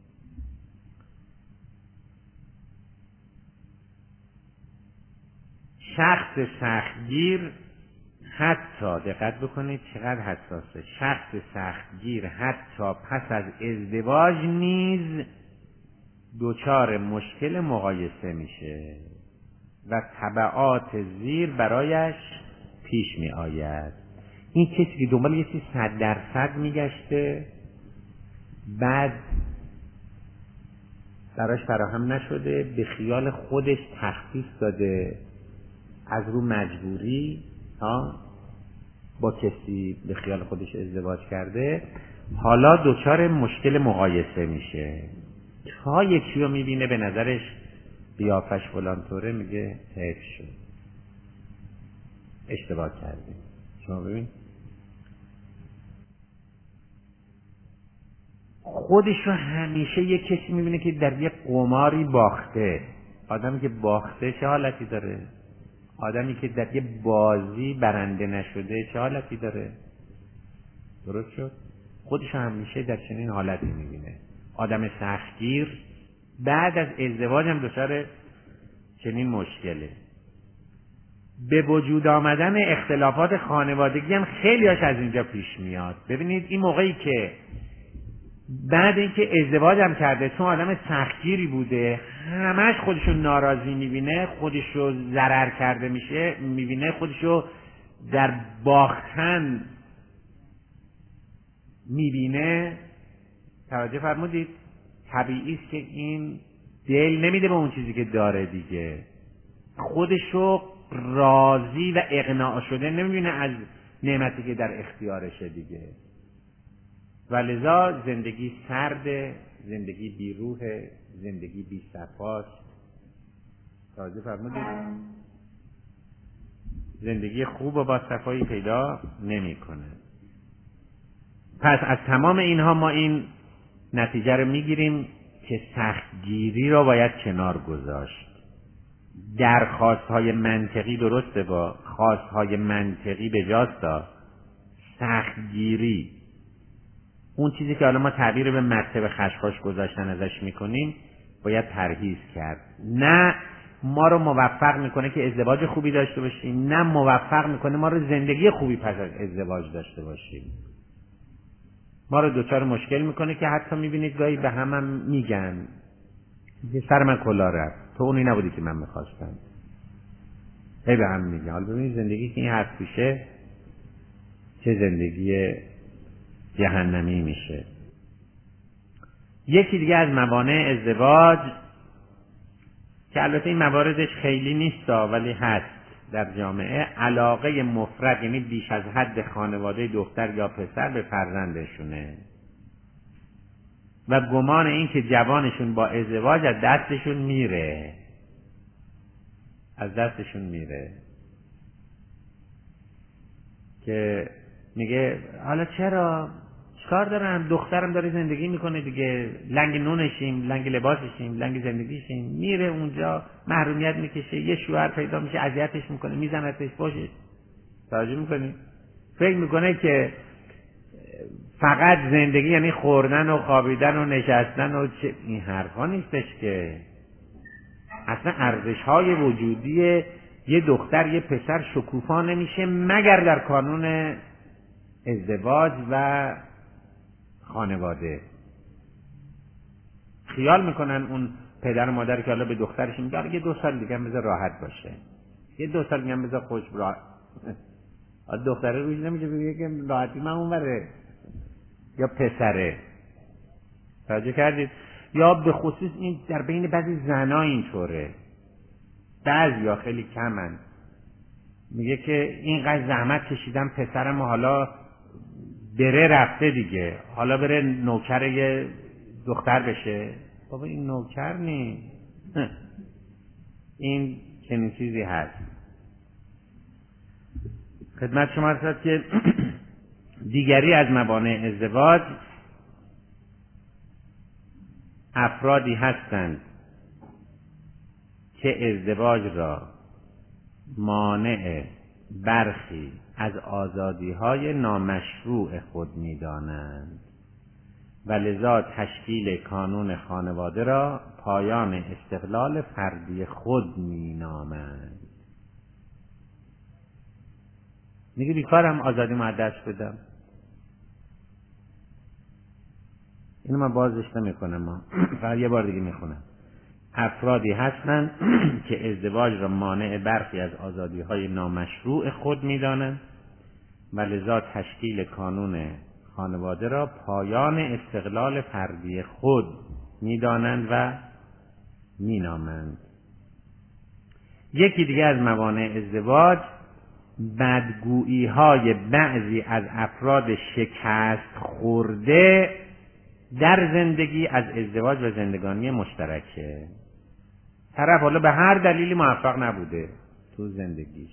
شخص سختگیر حتی، دقت بکنید چقدر حساسه، شخص سختگیر حتی پس از ازدواج نیز دچار مشکل مقایسه میشه و تبعات زیر برایش پیش می آید. این کسی که دنبال یه چیز صد درصد میگشته، بعد براش فراهم نشده، به خیال خودش تخصیص داده از رو مجبوری ها با کسی به خیال خودش ازدواج کرده، حالا دچار مشکل مقایسه میشه. تا یکی رو میبینه به نظرش قیافش فلان طوره، میگه حیف شد، اشتباه کردیم. شما ببین خودش رو همیشه یک کسی میبینه که در یک قماری باخته. آدمی که باخته چه حالتی داره؟ آدمی که در یه بازی برنده نشده چه حالتی داره؟ درست شد؟ خودش همیشه در چنین حالتی میبینه. آدم سختگیر بعد از ازدواج هم دچار چنین مشکله. به وجود آمدن اختلافات خانوادگی هم خیلی هاش از اینجا پیش میاد. ببینید این موقعی که بعد اینکه ازدواج هم کرده، چون آدم سختگیری بوده، همش خودشو ناراضی میبینه، خودشو ضرر کرده میشه میبینه، خودشو در باختن میبینه. توجه فرمودید؟ طبیعی است که این دل نمیده به اون چیزی که داره دیگه، خودشو راضی و اقناع شده نمیبینه از نعمتی که در اختیارشه دیگه. و لذا زندگی سرده، زندگی بیروحه، زندگی بی صفاست. توجه فرمودید؟ زندگی خوب و با صفایی پیدا نمیکنه. پس از تمام اینها ما این نتیجه رو میگیریم که سختگیری رو باید کنار گذاشت. درخواست‌های منطقی درسته، با خواست‌های منطقی به جاستا. سختگیری، اون چیزی که حالا ما تعبیر به مرتبه خشخاش گذاشتن ازش میکنیم، باید پرهیز کرد. نه ما رو موفق میکنه که ازدواج خوبی داشته باشیم، نه موفق میکنه ما رو زندگی خوبی پس از ازدواج داشته باشیم. ما رو دوچار مشکل میکنه که حتی میبینید گاهی به همم هم میگن سر من کلا رفت، تو اونی نبودی که من میخواستم. هی به هم میگن. حالا ببینید زندگی که این حرف پیشه چه زندگی جهنمی میشه. یکی دیگه از موانع ازدواج که البته این مواردش خیلی نیست ولی هست در جامعه علاقه مفرط، یعنی بیش از حد خانواده دختر یا پسر به فرزندشونه و گمان این که جوانشون با ازدواج از دستشون میره از دستشون میره که میگه حالا چرا چیکار دارم، دخترم داره زندگی میکنه دیگه، لنگ نونشیم، لنگ لباسشیم، لنگ زندگیشیم، میره اونجا محرومیت میکشه، یه شوهر پیدا میشه اذیتش میکنه، میزنتش، باشه. توجه میکنی؟ فکر میکنه که فقط زندگی یعنی خوردن و خوابیدن و نشستن و چه، این حرفا نیستش که. اصلا ارزش‌های وجودی یه دختر یه پسر شکوفا نمیشه مگر در کانون ازدواج و خانواده. خیال میکنن اون پدر و مادر که حالا به دخترش میگه یه دو سال دیگه هم بذار راحت باشه، یه دو سال دیگه هم بذار خوش راحت. دختره روش نمیشه بگه که راحتی من اون بره، یا پسره. توجه کردید؟ یا به خصوص این در بین بعضی زنها اینطوره، بعضی یا خیلی کمن، میگه که اینقدر زحمت کشیدم پسرم حالا بره رفته دیگه، حالا بره نوکر یه دختر بشه. بابا این نوکر نی این چنین چیزی هست. خدمت شما هست که دیگری از موانع ازدواج افرادی هستند که ازدواج را مانع برخی از آزادی‌های نامشروع خود می‌دانند و لذا تشکیل کانون خانواده را پایان استقلال فردی خود می‌نامند. میگه بیکارم آزادی ما دست بدم. اینو من بازش نمی‌کنم، ما فقط یه بار دیگه میخونم. افرادی هستند که ازدواج را مانع برخی از آزادی‌های نامشروع خود می‌دانند و لذا تشکیل کانون خانواده را پایان استقلال فردی خود می‌دانند و می‌نامند. یکی دیگه از موانع ازدواج بدگویی‌های بعضی از افراد شکست خورده در زندگی از ازدواج و زندگانی مشترکه. طرف حالا به هر دلیلی موفق نبوده تو زندگیش،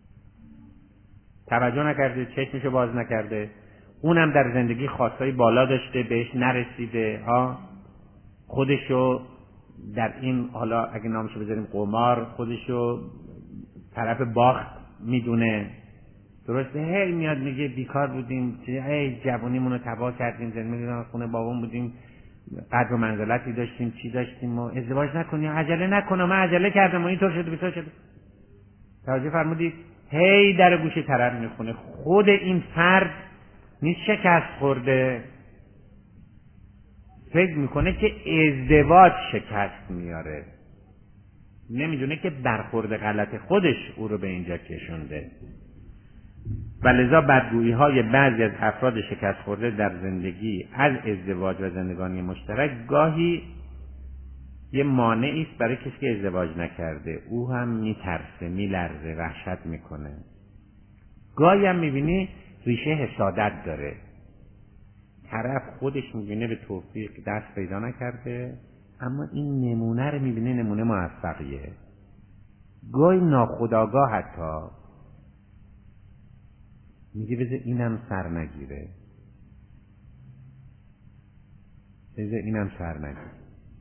توجه نکرده، چشمشو باز نکرده، اونم در زندگی خواستای بالا داشته بهش نرسیده، ها خودشو در این، حالا اگه نامشو بذاریم قمار، خودشو طرف باخت میدونه، درسته؟ هی میاد میگه بیکار بودیم، ای جوانیمونو تباه کردیم، زندگی خونه بابام بودیم، قدر و منزلتی داشتیم، چی داشتیم، و ازدواج نکنیم، عجله نکنم، من عجله کردم و اینطور شده بیطور شده. توجه فرمودید؟ هی در گوش طرف میخونه. خود این فرد نیست شکست خورده، فکر میکنه که ازدواج شکست میاره، نمیدونه که برخورد غلط خودش او رو به اینجا کشونده. و لذا بدگویی های بعضی از افراد شکست خورده در زندگی از ازدواج و زندگانی مشترک گاهی یه مانعی است برای کسی که ازدواج نکرده. او هم میترسه، میلرزه، وحشت میکنه. گاهی هم میبینی ریشه حسادت داره، طرف خودش میبینه به توفیق دست پیدا نکرده، اما این نمونه رو میبینه نمونه موفقیه. گاهی ناخودآگاه حتی میگه بذار اینم سر نگیره، بذار اینم سر نگیره.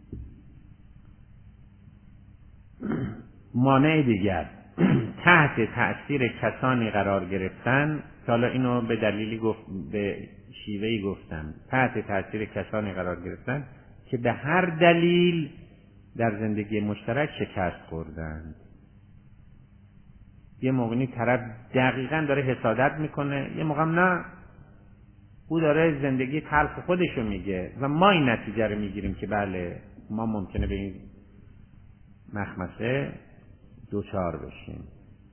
مانع دیگر تحت تأثیر کسانی قرار گرفتن، که حالا اینو به دلیلی گفت، به شیوهی گفتم، تحت تأثیر کسانی قرار گرفتن که به هر دلیل در زندگی مشترک شکست خوردند. یه موقعی طرف دقیقاً داره حسادت میکنه، یه موقع نه، او داره زندگی تلخ خودشو میگه و ما این نتیجه رو میگیریم که بله ما ممکنه به این مخمسه دوچار بشیم.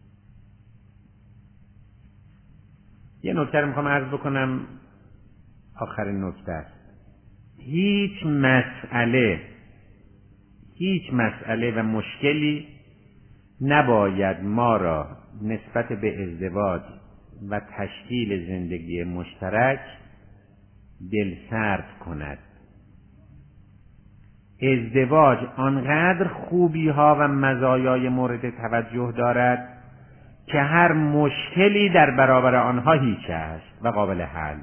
یه نکته رو میخوام عرض بکنم، آخرین نکته است. هیچ مسئله هیچ مسئله و مشکلی نباید ما را نسبت به ازدواج و تشکیل زندگی مشترک دلسرد کند. ازدواج آنقدر خوبی ها و مزایای مورد توجه دارد که هر مشکلی در برابر آنها هیچ است و قابل حل.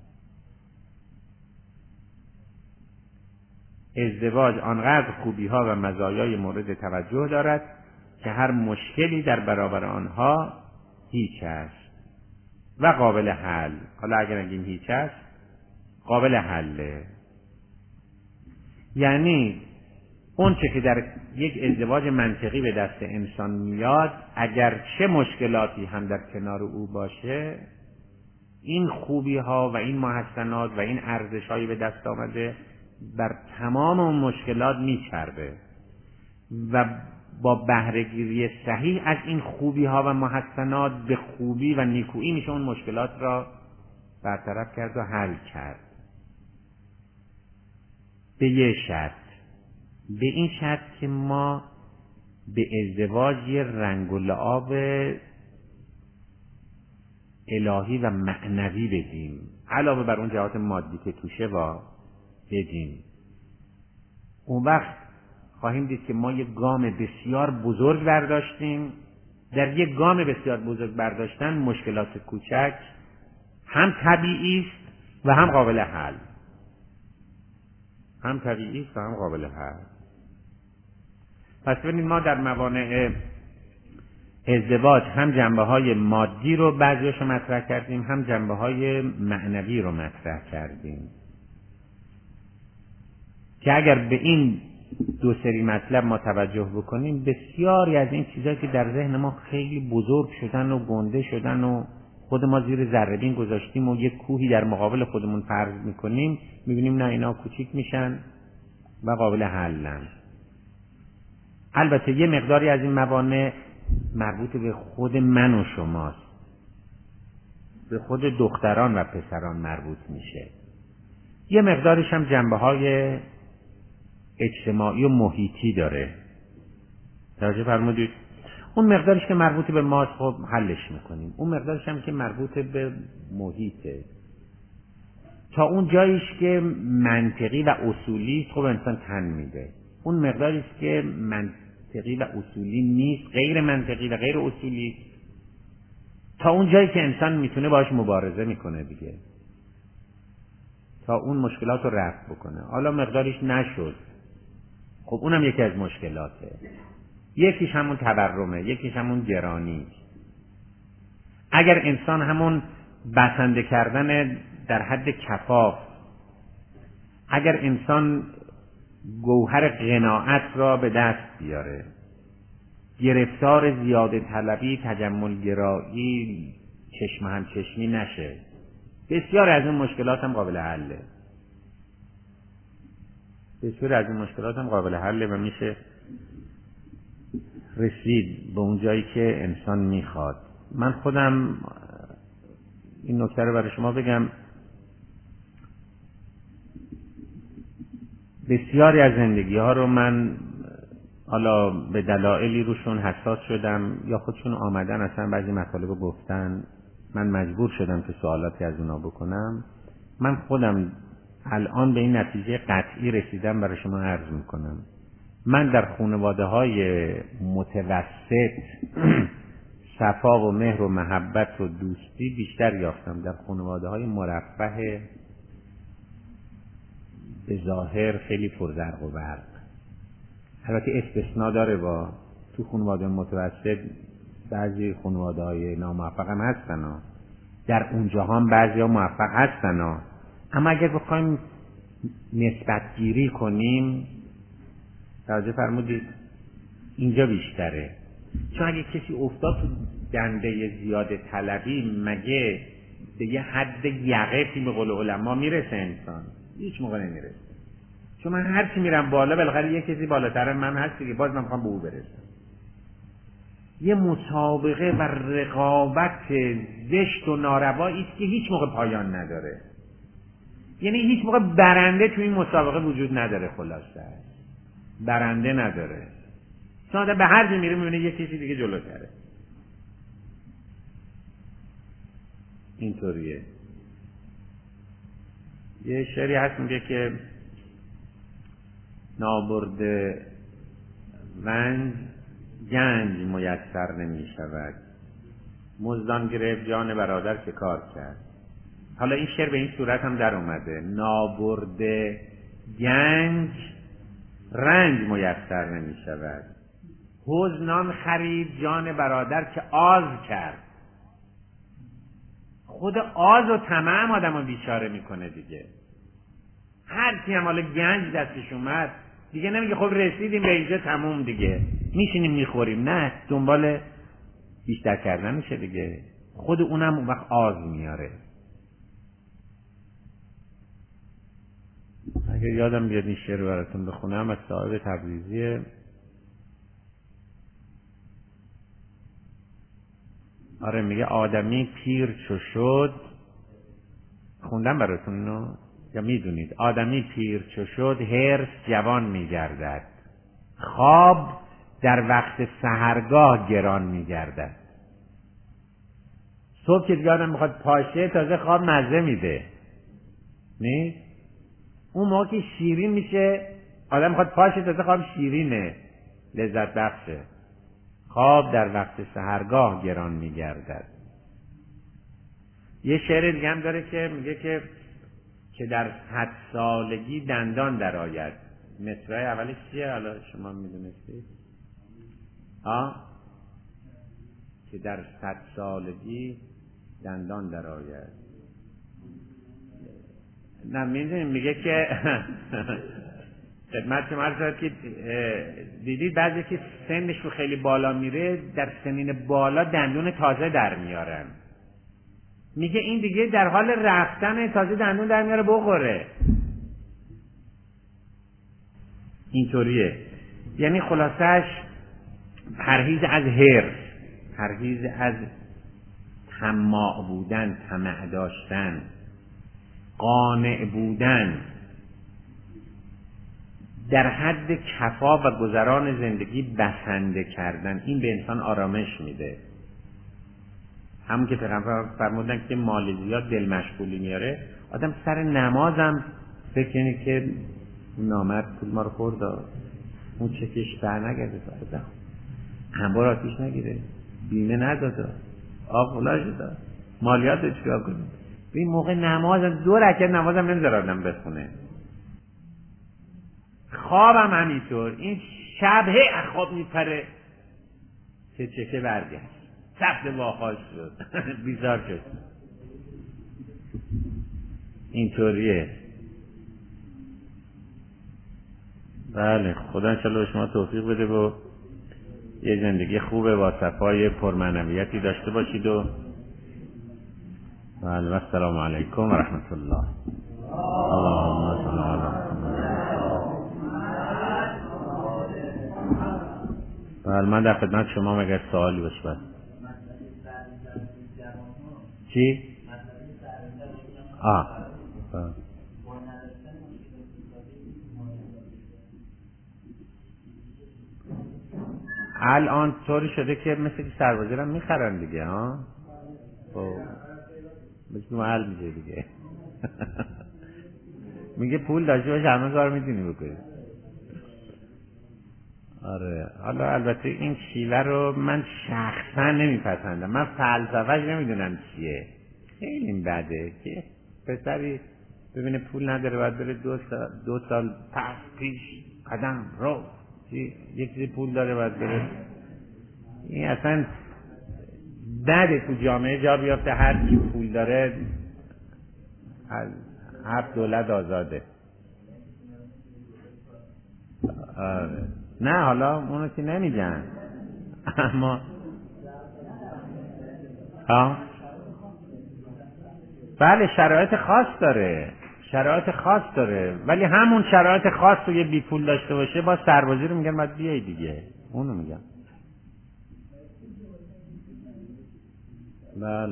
ازدواج آنقدر خوبی ها و مزایای مورد توجه دارد که هر مشکلی در برابر آنها هیچ است و قابل حل. حالا اگر نگیم هیچ است، قابل حله. یعنی اون چه که در یک ازدواج منطقی به دست انسان میاد، اگر چه مشکلاتی هم در کنار او باشه، این خوبی ها و این محسنات و این ارزش هایی به دست آمده بر تمام اون مشکلات میچربه و با بهره‌گیری صحیح از این خوبی ها و محسنات به خوبی و نیکویی میشه اون مشکلات را برطرف کرد و حل کرد. به یه شرط، به این شرط که ما به ازدواج یه رنگ و لعاب الهی و معنوی بدیم، علاوه بر اون جهات مادی که توشه با بدیم. اون وقت خواهیم دید که ما یک گام بسیار بزرگ برداشتیم. در یک گام بسیار بزرگ برداشتن مشکلات کوچک هم طبیعی است و هم قابل حل. هم طبیعی است و هم قابل حل. پس ببینید ما در موانع ازدواج هم جنبه های مادی رو بعضیش رو مطرح کردیم، هم جنبه های معنوی رو مطرح کردیم که اگر به این دو سری مطلب ما توجه بکنیم، بسیاری از این چیزایی که در ذهن ما خیلی بزرگ شدن و گنده شدن و خود ما زیر ذره بین گذاشتیم و یک کوهی در مقابل خودمون فرض میکنیم، میبینیم نه، اینا کوچیک میشن و قابل حلن. البته یه مقداری از این موانع مربوط به خود من و شماست، به خود دختران و پسران مربوط میشه. یه مقدارش هم جنبه های اجتماعی و محیطی داره. توجه فرمودید؟ اون مقدارش که مربوط به ماست خب حلش میکنیم، اون مقدارش هم که مربوط به محیطه. تا اون جاییش که منطقی و اصولی است خب انسان تن میده. اون مقداریش که منطقی و اصولی نیست، غیر منطقی و غیر اصولی، تا اون جایی که انسان میتونه باش مبارزه میکنه دیگه، تا اون مشکلات رو رفع بکنه. حالا مقداریش نشد، خب اونم یکی از مشکلاته. یکیش همون تورمه، یکیش همون گرانی. اگر انسان همون بسنده کردن در حد کفاف، اگر انسان گوهر قناعت را به دست بیاره، گرفتار زیاده طلبی، تجمل گرایی، چشم هم چشمی نشه، بسیار از اون مشکلات هم قابل حله. بسیار از این مشکلات هم قابل حله و میشه رسید به اون جایی که انسان میخواد. من خودم این نکته رو برای شما بگم، بسیاری از زندگی ها رو من حالا به دلایلی روشون حساس شدم یا خودشون آمدن اصلا بعضی مطالب رو گفتن، من مجبور شدم که سوالاتی از اونا بکنم. من خودم الان به این نتیجه قطعی رسیدم، برای شما عرض میکنم. من در خانواده های متوسط صفا و مهر و محبت و دوستی بیشتر یافتم. در خانواده های مرفه به ظاهر خیلی پرزرق و برق، البته استثناء داره، با تو خانواده متوسط بعضی خانواده های ناموفق هم هستن ها. در اونجا هم بعضی ها موفق هستن ها. اما اگر بخوایم نسبت گیری کنیم، توجه فرمودید، اینجا بیشتره. چون اگه کسی افتاد تو دنده زیاده طلبی، مگه به یه حد یقفی به قول علما میرسه انسان؟ هیچ موقع نمیرسه. چون من هر چی میرم بالا بالاخره یه کسی بالاتر من هست که باز من میخوام به او برسم. یه مسابقه و رقابت زشت و ناروایی است که هیچ موقع پایان نداره. یعنی هیچ موقع برنده تو این مسابقه وجود نداره. خلاصه برنده نداره. چون آدم به هر جا میره میبینه یه کسی دیگه جلوتره. اینطوریه. یه شعری هست میگه که نابرده رنج گنج میسر نمی شود، مزدان گرفت جان برادر که کار کرد. حالا این شعر به این صورت هم در اومده، نابرده گنج رنج میسر نمی شود، حزنان خرید جان برادر که آز کرد. خود آز و طمع هم آدم رو بیچاره میکنه دیگه. هر کی هم حالا گنج دستش اومد دیگه نمیگه خب رسیدیم به اینجا تموم دیگه میشینیم میخوریم، نه، دنبال بیشتر کردن میشه دیگه. خود اونم اون وقت آز میاره. اگر یادم بیاد این شعر رو براتون بخونم، از صاحب تبریزیه. آره میگه آدمی پیر چو شد، خوندم براتون اینو یا میدونید؟ آدمی پیر چو شد حرص جوان میگردد، خواب در وقت سحرگاه گران میگردد. صبح که دیگه آدم میخواد پاشه تازه خواب مزه میده، نیست؟ اون موقع که شیرین میشه آدم میخواد پاشه تازه خواب شیرینه، لذت بخشه. خواب در وقت سحرگاه گران میگردد. یه شعر دیگه هم داره که میگه که که در صد سالگی دندان درآید. مصرع اولش چیه؟ حالا شما میدونستید؟ ها؟ که در صد سالگی دندان درآید. نه میدونیم میگه که خدمت شما عرض شد که دیدید بعضی که سنشون خیلی بالا میره در سنین بالا دندون تازه در میارن. میگه این دیگه در حال رفتن تازه دندون در میاره بخوره. اینطوریه. یعنی خلاصش پرهیز از حرص، پرهیز از طماع بودن، طمع داشتن، قانع بودن، در حد کفا و گذران زندگی بسنده کردن. این به انسان آرامش میده. همون که پیغمبر فرمودن که مال زیاد دل مشغولی میاره. آدم سر نمازم فکر کنه که نامرد پول ما رو خورد، اون چکش بر نگرده، انبار آتیش نگیره، بیمه نداده، آب فلاش داد، مالیات رو چیکار کنه؟ به این موقع نمازم دو رکعت نمازم نمیذاره آدم بخونه. خوابم همینطور. این شب هی از خواب میپره که چکه برگشت، سخت واخاش شد، بیزار شد. اینطوریه. بله، خدا انشالله به شما توفیق بده و یه زندگی خوبه با صفای پرمعنویتی داشته باشید. و بله، و السلام علیکم و رحمت الله. اللهم صل علی بله، من در خدمت شما مگر سوالی باشه. بله. چی؟ آه بله. الان طوری شده که مثل که سربازی رو میخرن دیگه، ها؟ خب مثل محل میشه دیگه. میگه پول داشته باشه همه کار میتونی بکنی. آره، حالا البته این شیوه رو من شخصا نمیپسندم. من فلسفه‌اش نمیدونم چیه. خیلی بده که پسری ببینه پول نداره باید بره دو سال دو سال پس پیش قدم رو یک چیزی پول داره باید بره. این اصلا بده تو جامعه جا بیافته. هر کی پول داره از هفت دولت آزاده. آره. نه حالا اونو که نمیگن، اما ها بله شرایط خاص داره، شرایط خاص داره، ولی همون شرایط خاص رو یه بی پول داشته باشه با سربازی رو میگن باید بیای دیگه. اونو میگم. بله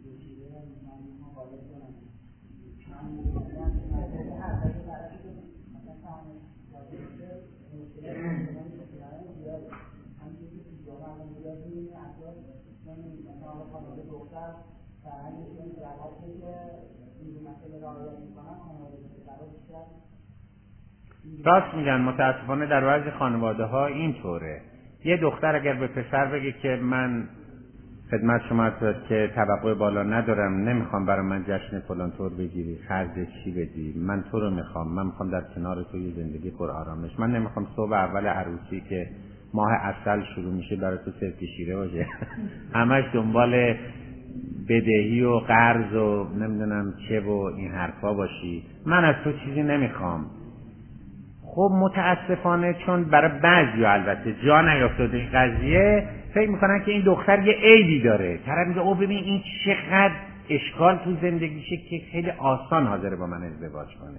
راست میگن، متاسفانه در بعضی خانواده ها اینطوره. یه دختر اگر به پسر بگه که من خدمت شما هست که طبقه بالا ندارم، نمیخوام برای من جشن فلان طور بگیری، خرج چی بدی، من تو رو میخوام، من میخوام در کنار تو یه زندگی پر آرامش، من نمیخوام صبح اول عروسی که ماه عسل شروع میشه برای تو سرک شیره باشه همش دنبال بدهی و قرض و نمیدونم چه و این حرفا باشی، من از تو چیزی نمیخوام. خب متاسفانه چون برای بعضی البته جا نیافتاده این قضیه، فکر میکنن که این دختر یه عیبی داره. طرف میگه او ببین این چقدر اشکال تو زندگیشه که خیلی آسان حاضره با من ازدواج کنه.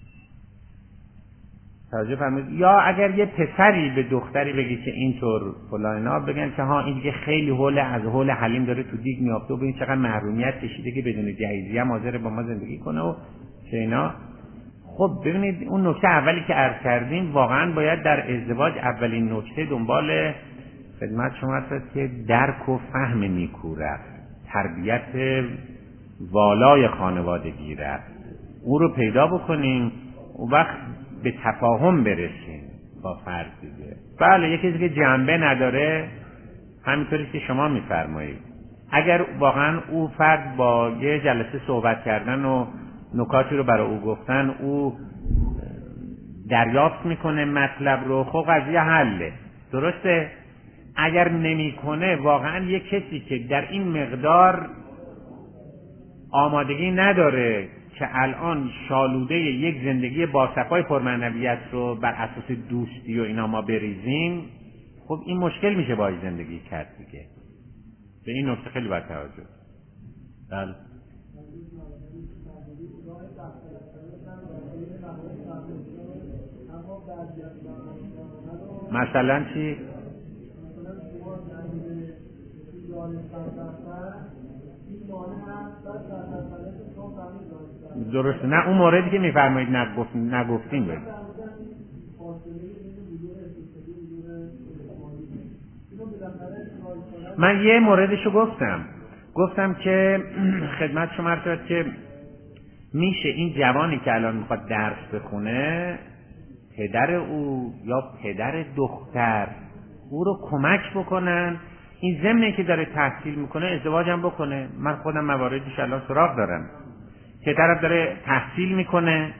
توجه فرمایید. یا اگر یه پسری به دختری بگی که اینطور فلان، بگن که ها این دیگه خیلی حول از حول حلیم داره تو دیگ میافته و ببین چقدر محرومیت کشیده که بدون جهیزیه هم حاضره با ما زندگی کنه و چه اینا. خب ببینید اون نکته اولی که عرض کردیم، واقعا باید در ازدواج اولین نکته دنبال خدمت شما هست که درک و فهم نیکو رفت، تربیت والای خانوادگی رفت، او رو پیدا بکنیم و وقت به تفاهم برسیم با فرد دیگه. بله یکی که جنبه نداره، همینطوری که شما میفرمایید، اگر واقعا او فرد با یه جلسه صحبت کردن و نکاتی رو برای او گفتن او دریافت میکنه مطلب رو، خب قضیه حله، درسته. اگر نمیکنه واقعا یه کسی که در این مقدار آمادگی نداره که الان شالوده یک زندگی باصفای پرمعنویت رو بر اساس دوستی و اینا ما بریزیم، خب این مشکل میشه باهاش زندگی کرد دیگه. به این نکته خیلی باید توجه. بله مثلا چی؟ درسته، نه اون موردی که میفرمایید نگفت نگفتیم بریم. من یه موردشو گفتم گفتم که خدمت شما عرض که میشه این جوانی که الان میخواد درس بخونه، پدر او یا پدر دختر او رو کمک بکنن این ضمنی که داره تحصیل میکنه ازدواجم بکنه. من خودم مواردش الان سراغ دارم که طرف داره تحصیل میکنه،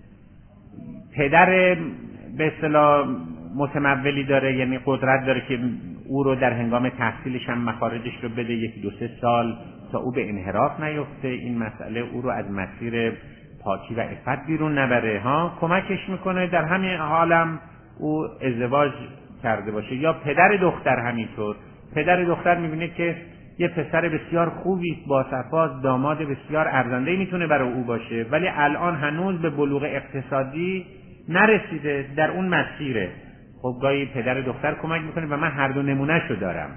پدر به اصطلاح متمولی داره، یعنی قدرت داره که او رو در هنگام تحصیلش هم مخارجش رو بده یکی دو سه سال تا او به انحراف نیفته، این مسئله او رو از مسیر پاکی و عفت بیرون نبره ها، کمکش میکنه در همین حالم او ازدواج کرده باشه. یا پدر دختر همینطور، پدر دختر میبینه که یه پسر بسیار خوبی با صفات، داماد بسیار ارزنده میتونه برای او باشه، ولی الان هنوز به بلوغ اقتصادی نرسیده، در اون مسیره. خب گاهی پدر دختر کمک میکنه و من هر دو نمونهشو دارم.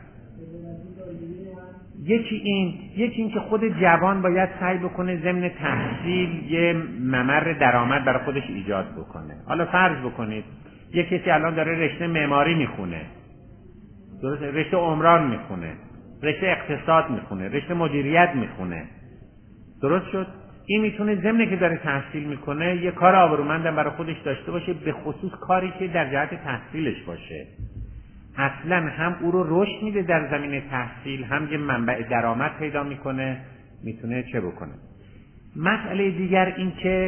یکی این یکی این که خود جوان باید سعی بکنه ضمن تحصیل یه ممر درآمد برای خودش ایجاد بکنه. حالا فرض بکنید یه کسی الان داره رشته معماری میخونه، درست، رشته عمران میخونه، رشته اقتصاد میخونه، رشته مدیریت میخونه، درست شد. این میتونه ضمن که داره تحصیل میکنه یه کار آبرومندم برای خودش داشته باشه، به خصوص کاری که در جهت تحصیلش باشه. اصلا هم او رو رشد میده در زمینه تحصیل، هم یه منبع درآمد پیدا میکنه، میتونه چه بکنه. مسئله دیگر این که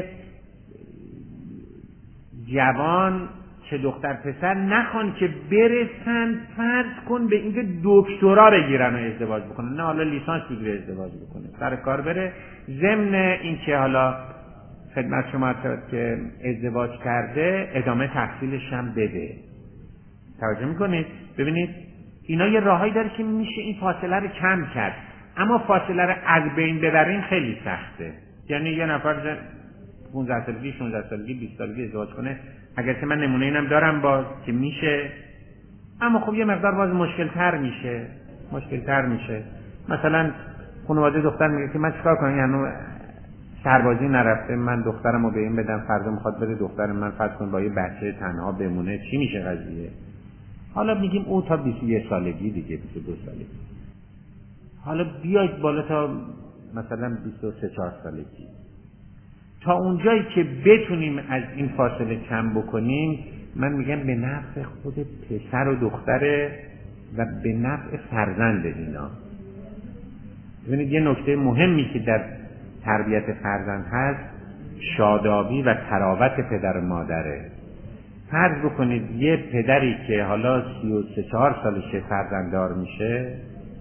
جوان چه دختر پسر نخوان که برسن فرض کن به اینکه دکترا بگیرن و ازدواج بکنن، نه حالا لیسانس بگیره ازدواج بکنه، سر کار بره، ضمن اینکه حالا خدمت شما که ازدواج کرده ادامه تحصیلش هم بده. توجه میکنید؟ ببینید اینا یه راهایی داره که میشه این فاصله رو کم کرد، اما فاصله رو از بین ببریم خیلی سخته. یعنی یه نفر پانزده سالگی، شانزده سالگی، بیست سالگی ازدواج کنه، اگر که من نمونه اینم دارم باز که میشه، اما خب یه مقدار باز مشکل تر میشه مشکل تر میشه مثلا خانواده دختر میگه که من چیکار کنم، یعنی سربازی نرفته، من دخترمو به این بدم، فردا میخواد بره دختر من فرض کن با یه بچه تنها بمونه، چی میشه قضیه؟ حالا میگیم او تا بیست و یک سالگی دیگه، بیست و دو سالگی، حالا بیاید بالا تا مثلا بیست و سه چهار سالگی، تا اونجایی که بتونیم از این فاصله کم بکنیم، من میگم به نفع خود پسر و دختره و به نفع فرزند اینا. ببینید یه نکته مهمی که در تربیت فرزند هست، شادابی و تراوت پدر و مادره. فرض بکنید یه پدری که حالا سی و سه چهار سالشه فرزنددار میشه،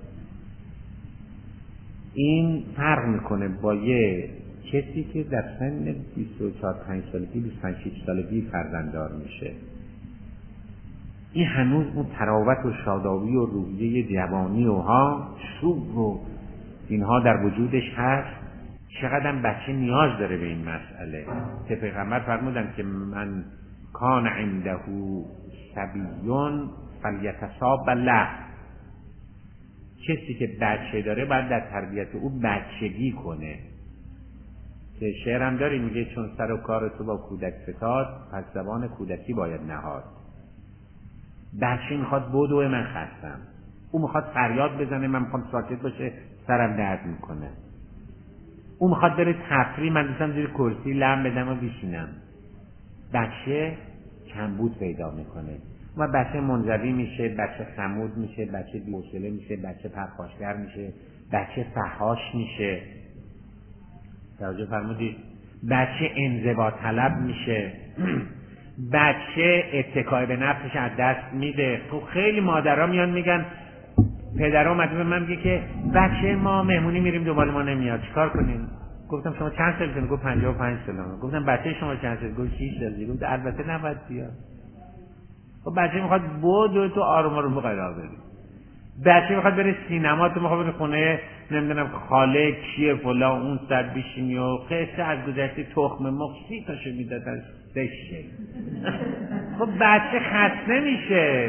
این فرق میکنه با یه کسی که در سن بیست و چهار پنج سالگی بیست و پنج شش سالگی فرزنددار میشه. این هنوز اون تراوت و شادابی و روحیه جوانی و ها شوق و اینها در وجودش هست. چقدر بچه نیاز داره به این مسئله که پیغمبر فرمودن که من کان عنده صبیون فلیتصاب له، کسی که بچه داره باید در تربیت او بچگی کنه. که شعرم داری میگه چون سر و کار تو با کودک فتاد، پس زبان کودکی باید نهاد. بچه میخواد بدوه من خستم، او میخواد فریاد بزنه من میخوام ساکت باشه سرم درد میکنه، او میخواد بره تفریح من دوستم زیر کرسی لم بدم و بشینم. بچه کمبود پیدا میکنه و بچه منزوی میشه، بچه خمود میشه، بچه بی‌حوصله میشه، بچه پرخاشگر میشه، بچه فحاش میشه. توجه فرمودید؟ بچه انزوا طلب میشه، بچه اتکای به نفسش از دست میده. تو خیلی مادرها میان میگن، پدرها اومده به من میگه که بچه ما مهمونی میریم دنبال ما نمیاد، چیکار کنیم؟ گفتم شما چند سالتونه؟ گفت پنجاه و پنج سالمه. گفتم بچه شما چند سالته؟ گفت شش سالگی. گفت البته نباید بیاد. خب بچه میخواد بود تو آروم آروم قرار بدی. بچه میخواد بره سینما، تو میخواد بره خونه نمیدونم خاله کیه فلان اون سر بشینی و قصه از گذشته تخم مرغ سی تاشو میدادن بشه. خب بچه خسته میشه.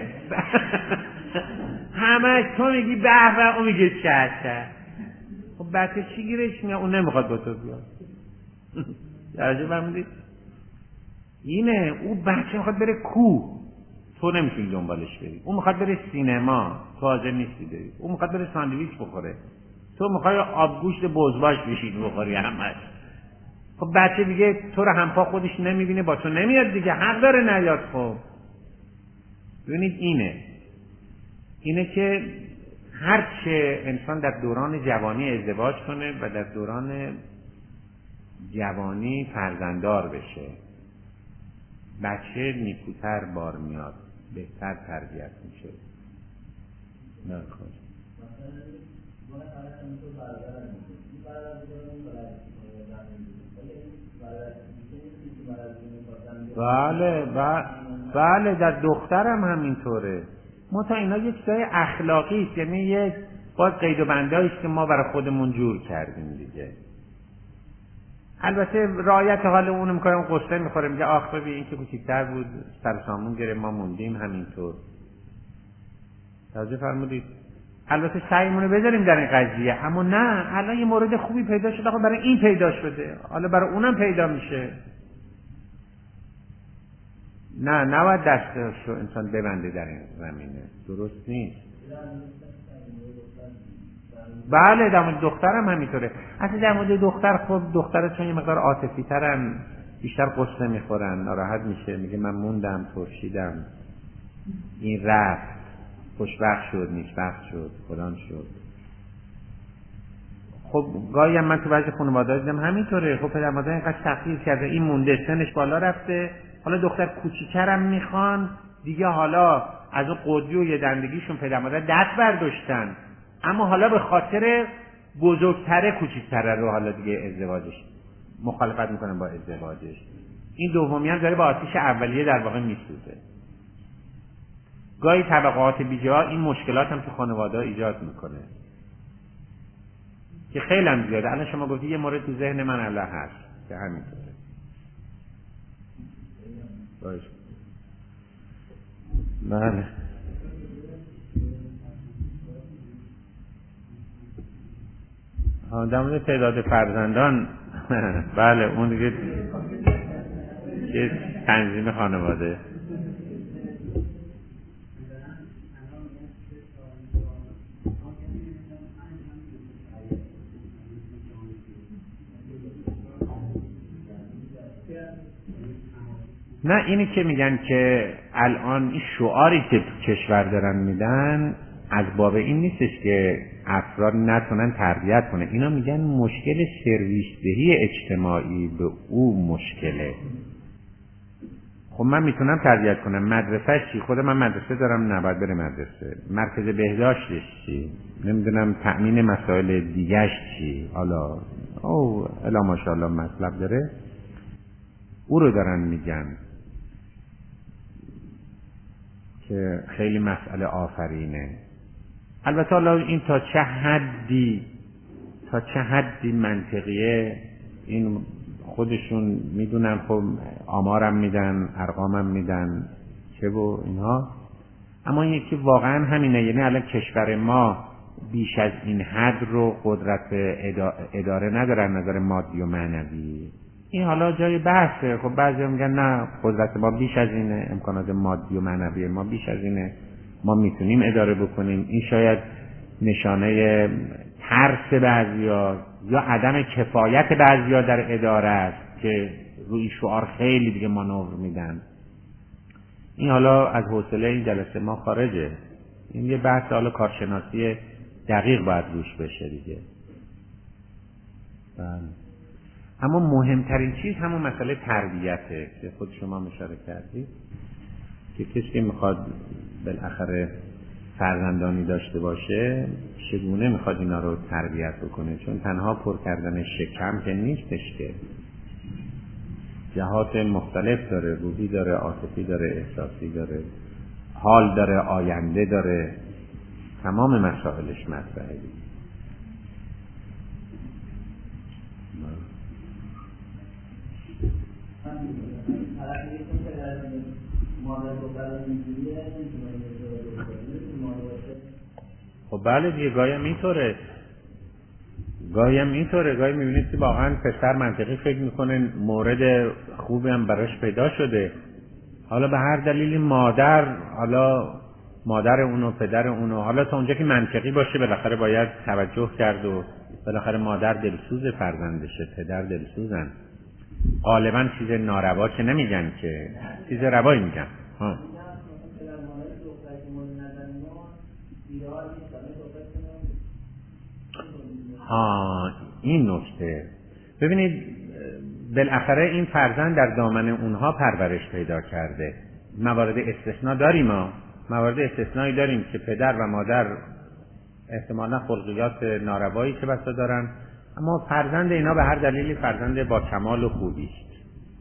همه تو میگی به به، اون میگه چه چه. خب بچه چی گیرش میاد؟ اون نمیخواد با تو بیاد. درجه برمودید اینه، او بچه میخواد بره کوه، تو نمیتونی دنبالش بری. اون میخواد بره سینما، تو حاضر نیستی بری. اون میخواد بره ساندویچ بخوره، تو میخوای آبگوشت بزباش بشید بخوری همش. خب بچه دیگه تو رو همپا خودش نمیبینه، با تو نمیاد دیگه، حق داره نیاد. خب ببینید اینه اینه که هرچه انسان در دوران جوانی ازدواج کنه و در دوران جوانی فرزنددار بشه، بچه نیکوتر بار میاد، بهتر تربیت میشه. نه خوش بله بله در دخترم همینطوره. متا اینا یک چیزای اخلاقی است، یعنی یک باز قید و بندایی است که ما برای خودمون جور کردیم دیگه. البته رعایت حال اونو میکنم، قصه میخوره میگه آخ ببین این که کوچیک‌تر بود سر سامون گرفت ما موندیم همینطور. توجه فرمودید؟ البته سعیمونو بذاریم در این قضیه، اما نه الان یه مورد خوبی پیدا شده، آخه برای این پیدا شده، حالا برای اونم پیدا میشه. نه نباید دستشو انسان ببنده در این زمینه، درست نیست. بله در مورد دخترم همینطوره. اصلا در مورد دختر خب دخترها چون یه مقدار عاطفی ترن، بیشتر قصه میخورن، ناراحت میشه، میگه من موندم ترشیدم، این رفت، خوشبخت شد، نیکبخت شد، فلان شد. خب گاهی هم من تو بعضی خانواده‌ها دیدم همینطوره. خب پدر مادر اینقدر تغییر کرده، این مونده، سنش بالا رفته، حالا دختر کوچیک‌ترم میخوان دیگه، حالا از اون قدری و یه دندگیشون پدر مادر دست برداشتن، اما حالا به خاطر بزرگتره کوچیک‌تره رو حالا دیگه ازدواجش مخالفت میکنن با ازدواجش. این دومی هم داره با آتیش اولیه در واقع میسوزه. گاهی طبقات بیجا این مشکلات هم تو خانواده‌ها ایجاد میکنه که خیلی هم زیاده. الان شما گفتی یه مورد تو ذهن من الان هست که همینطوره. باشه بله در مورد تعداد فرزندان بله اون دیگه یه تنظیم خانواده. نه اینی که میگن که الان این شعاری که تو کشور دارن میدن از باب این نیستش که افراد نتونن تربیت کنه، اینا میگن مشکل سرویس دهی اجتماعی به او مشکله. خب من میتونم تربیت کنم، مدرسه چی؟ خود من مدرسه دارم، نباید بره مدرسه. مرکز بهداشتش چی؟ نمیدونم تأمین مسائل دیگهش چی؟ حالا او الا ماشاءالله مطلب داره، او رو دارن میگن که خیلی مسئله آفرینه. البته حالا این تا چه حدی تا چه حدی منطقیه این خودشون میدونن، خب آمارم میدن، ارقامم میدن چه و اینها. اما یکی واقعا همینه، یعنی الان کشور ما بیش از این حد رو قدرت اداره نداره نظر مادی و معنوی. این حالا جای بحثه. خب بعضی میگن نه قدرت ما بیش از اینه، امکانات مادی و معنوی ما بیش از اینه، ما میتونیم اداره بکنیم. این شاید نشانه ترس بعضیا یا عدم کفایت بعضیا در اداره است که روی شعار خیلی دیگه مانور میدن. این حالا از حوصله این جلسه ما خارجه. این یه بحث حالا کارشناسی دقیق باید روش بشه دیگه. بله. اما مهمترین چیز همون مسئله تربیته که خود شما اشاره کردید که کسی که میخواد بالاخره فرزندانی داشته باشه چگونه میخواد اینا رو تربیت بکنه، چون تنها پر کردن شکم که نیستش، که جهات مختلف داره، روحی داره، عاطفی داره، احساسی داره، حال داره، آینده داره، تمام مسائلش مطرحه. خب بله دیگه، گاهی هم اینطوره گاهی هم اینطوره گاهی میبینید که واقعا پسر منطقی فکر میکنه مورد خوبی هم براش پیدا شده، حالا به هر دلیلی مادر حالا مادر اونو پدر اونو حالا تا اونجا که منطقی باشه بالاخره باید توجه کرد و بالاخره مادر دلسوز فرزندشه، پدر دلسوزن. غالبا چیز ناروا که نمیگن، که چیز روایی میگن. ها ها این نکته. ببینید بالاخره این فرزند در دامن اونها پرورش پیدا کرده. موارد استثناء داریم، ما موارد استثنایی داریم که پدر و مادر احتمالا خلقیات ناروایی که بسا دارن، اما فرزند اینا به هر دلیلی فرزند با کمال و خوبی است.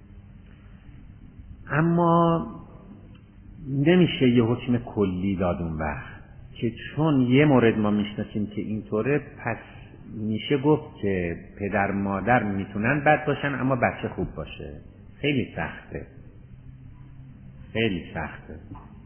اما نمیشه یه حکم کلی داد اون وقت که چون یه مورد ما میشناسیم که اینطوره پس میشه گفت که پدر مادر میتونن بد باشن اما بچه خوب باشه. خیلی سخته خیلی سخته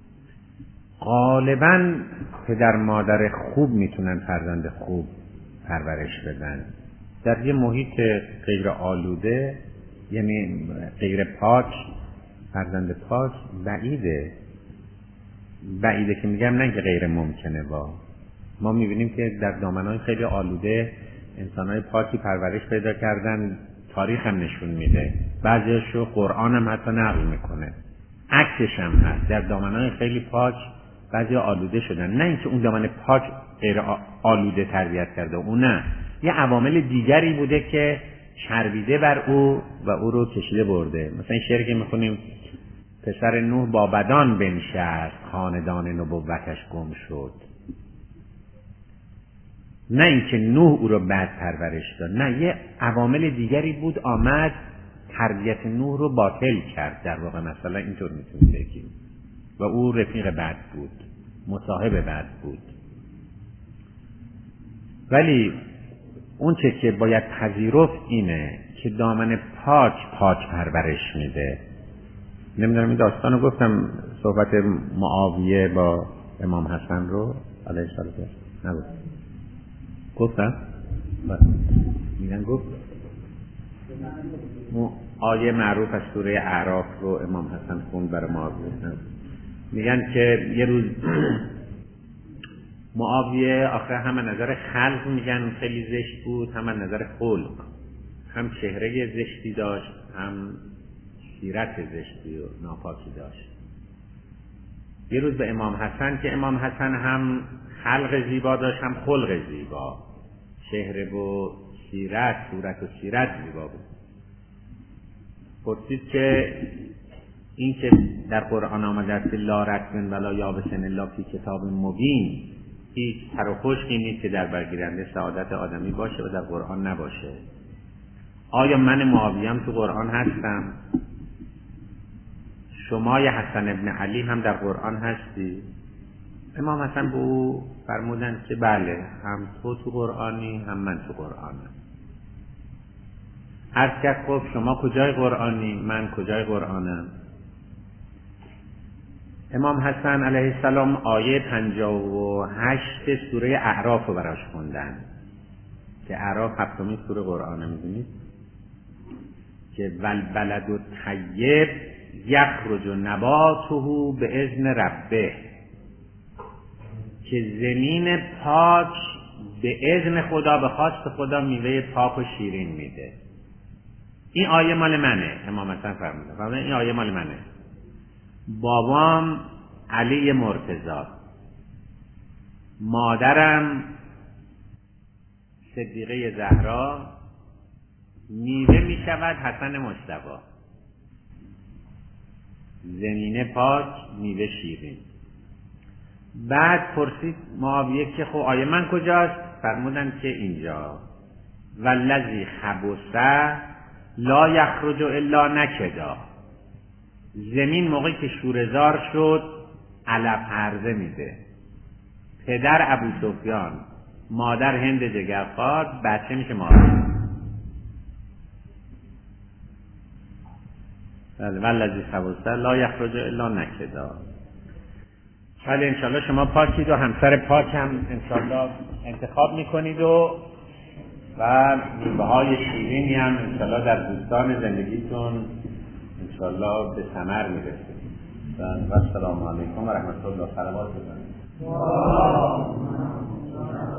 غالبا پدر مادر خوب میتونن فرزند خوب پرورش بدن در یه محیط غیر آلوده، یعنی غیر پاک. فرزند پاک بعیده بعیده که میگم، نه که غیر ممکنه. با ما میبینیم که در دامنهای خیلی آلوده انسانهای پاکی پرورش پیدا کردن، تاریخ هم نشون میده، بعضیشو قرآن هم حتی نقل میکنه، عکسش هم هست. در دامنهای خیلی پاک بعضی آلوده شدن، نه اینکه اون دامن پاک غیر آلوده تربیت کرده، اون نه، یه عوامل دیگری بوده که چربیده بر او و او رو کشیده برده. مثلا این شعری که میخونیم پسر نوح با بدان بنشست، خاندان نبوتش گم شد. نه اینکه نوح او رو بد پرورش داد، نه، یه عوامل دیگری بود آمد تربیت نوح رو باطل کرد. در واقع مثلا اینطور میتونیم بگیم و او رفیق بد بود، مصاحب بد بود. ولی اون چه که باید پذیرفت اینه که دامن پاک پاک پرورش میده. نمیدونم این داستان رو گفتم، صحبت معاویه با امام حسن رو علیه السلام نبود گفتم؟ میگن گفت آیه معروف از سوره اعراف رو امام حسن خوند برای معاویه. میگن که یه روز معاویه آخه هم نظر خلق میگن خیلی زشت بود، هم نظر خلق، هم چهره زشتی داشت، هم سیرت زشتی و ناپاکی داشت. یه روز به امام حسن که امام حسن هم خلق زیبا داشت هم خلق زیبا، چهره و سیرت، صورت و سیرت زیبا بود، پرسید که این که در قرآن آمده است لا رطب ولا یابس الا فی کتاب مبین، هیچ تر و خشکی نیست که در برگیرنده سعادت آدمی باشه و در قرآن نباشه. آیا من معاویه‌ام تو قرآن هستم؟ شما یا حسن ابن علی هم در قرآن هستی؟ امام حسن به او فرمودند که بله، هم تو تو قرآنی هم من تو قرآنم. هر کس گفت شما کجای قرآنی؟ من کجای قرآنم؟ امام حسن علیه السلام آیه پنجاه و هشت سوره اعراف رو براش خوندن که اعراف هفتمین سوره قرآنه. میدونید که والبلد الطیب یخرج نباته به اذن ربه، که زمین پاک به اذن خدا، به خواست خدا میوه پاک و شیرین میده. این آیه مال منه. امام حسن فرموده این آیه مال منه. بابام علی مرتضی، مادرم صدیقه زهرا، میوه میشود حسن مجتبی. زمین پاک، میوه شیرین. بعد پرسید معاویه که خب آیه من کجاست؟ فرمودن که اینجا والذی خبث لا یخرج الا نکدا، زمین موقعی که شوره‌زار شد علف هرزه میده. پدر ابو سفیان، مادر هند جگرخوار، بچه میشه معاویه. والذی خبث لا یخرج الا نکدا. ولی انشالله شما پاکید و همسر پاک هم انشالله انتخاب میکنید و و میوه های شیرینی هم انشالله در بوستان زندگیتون انشالله به ثمر میرسید. و السلام علیکم و رحمت الله و برکاته.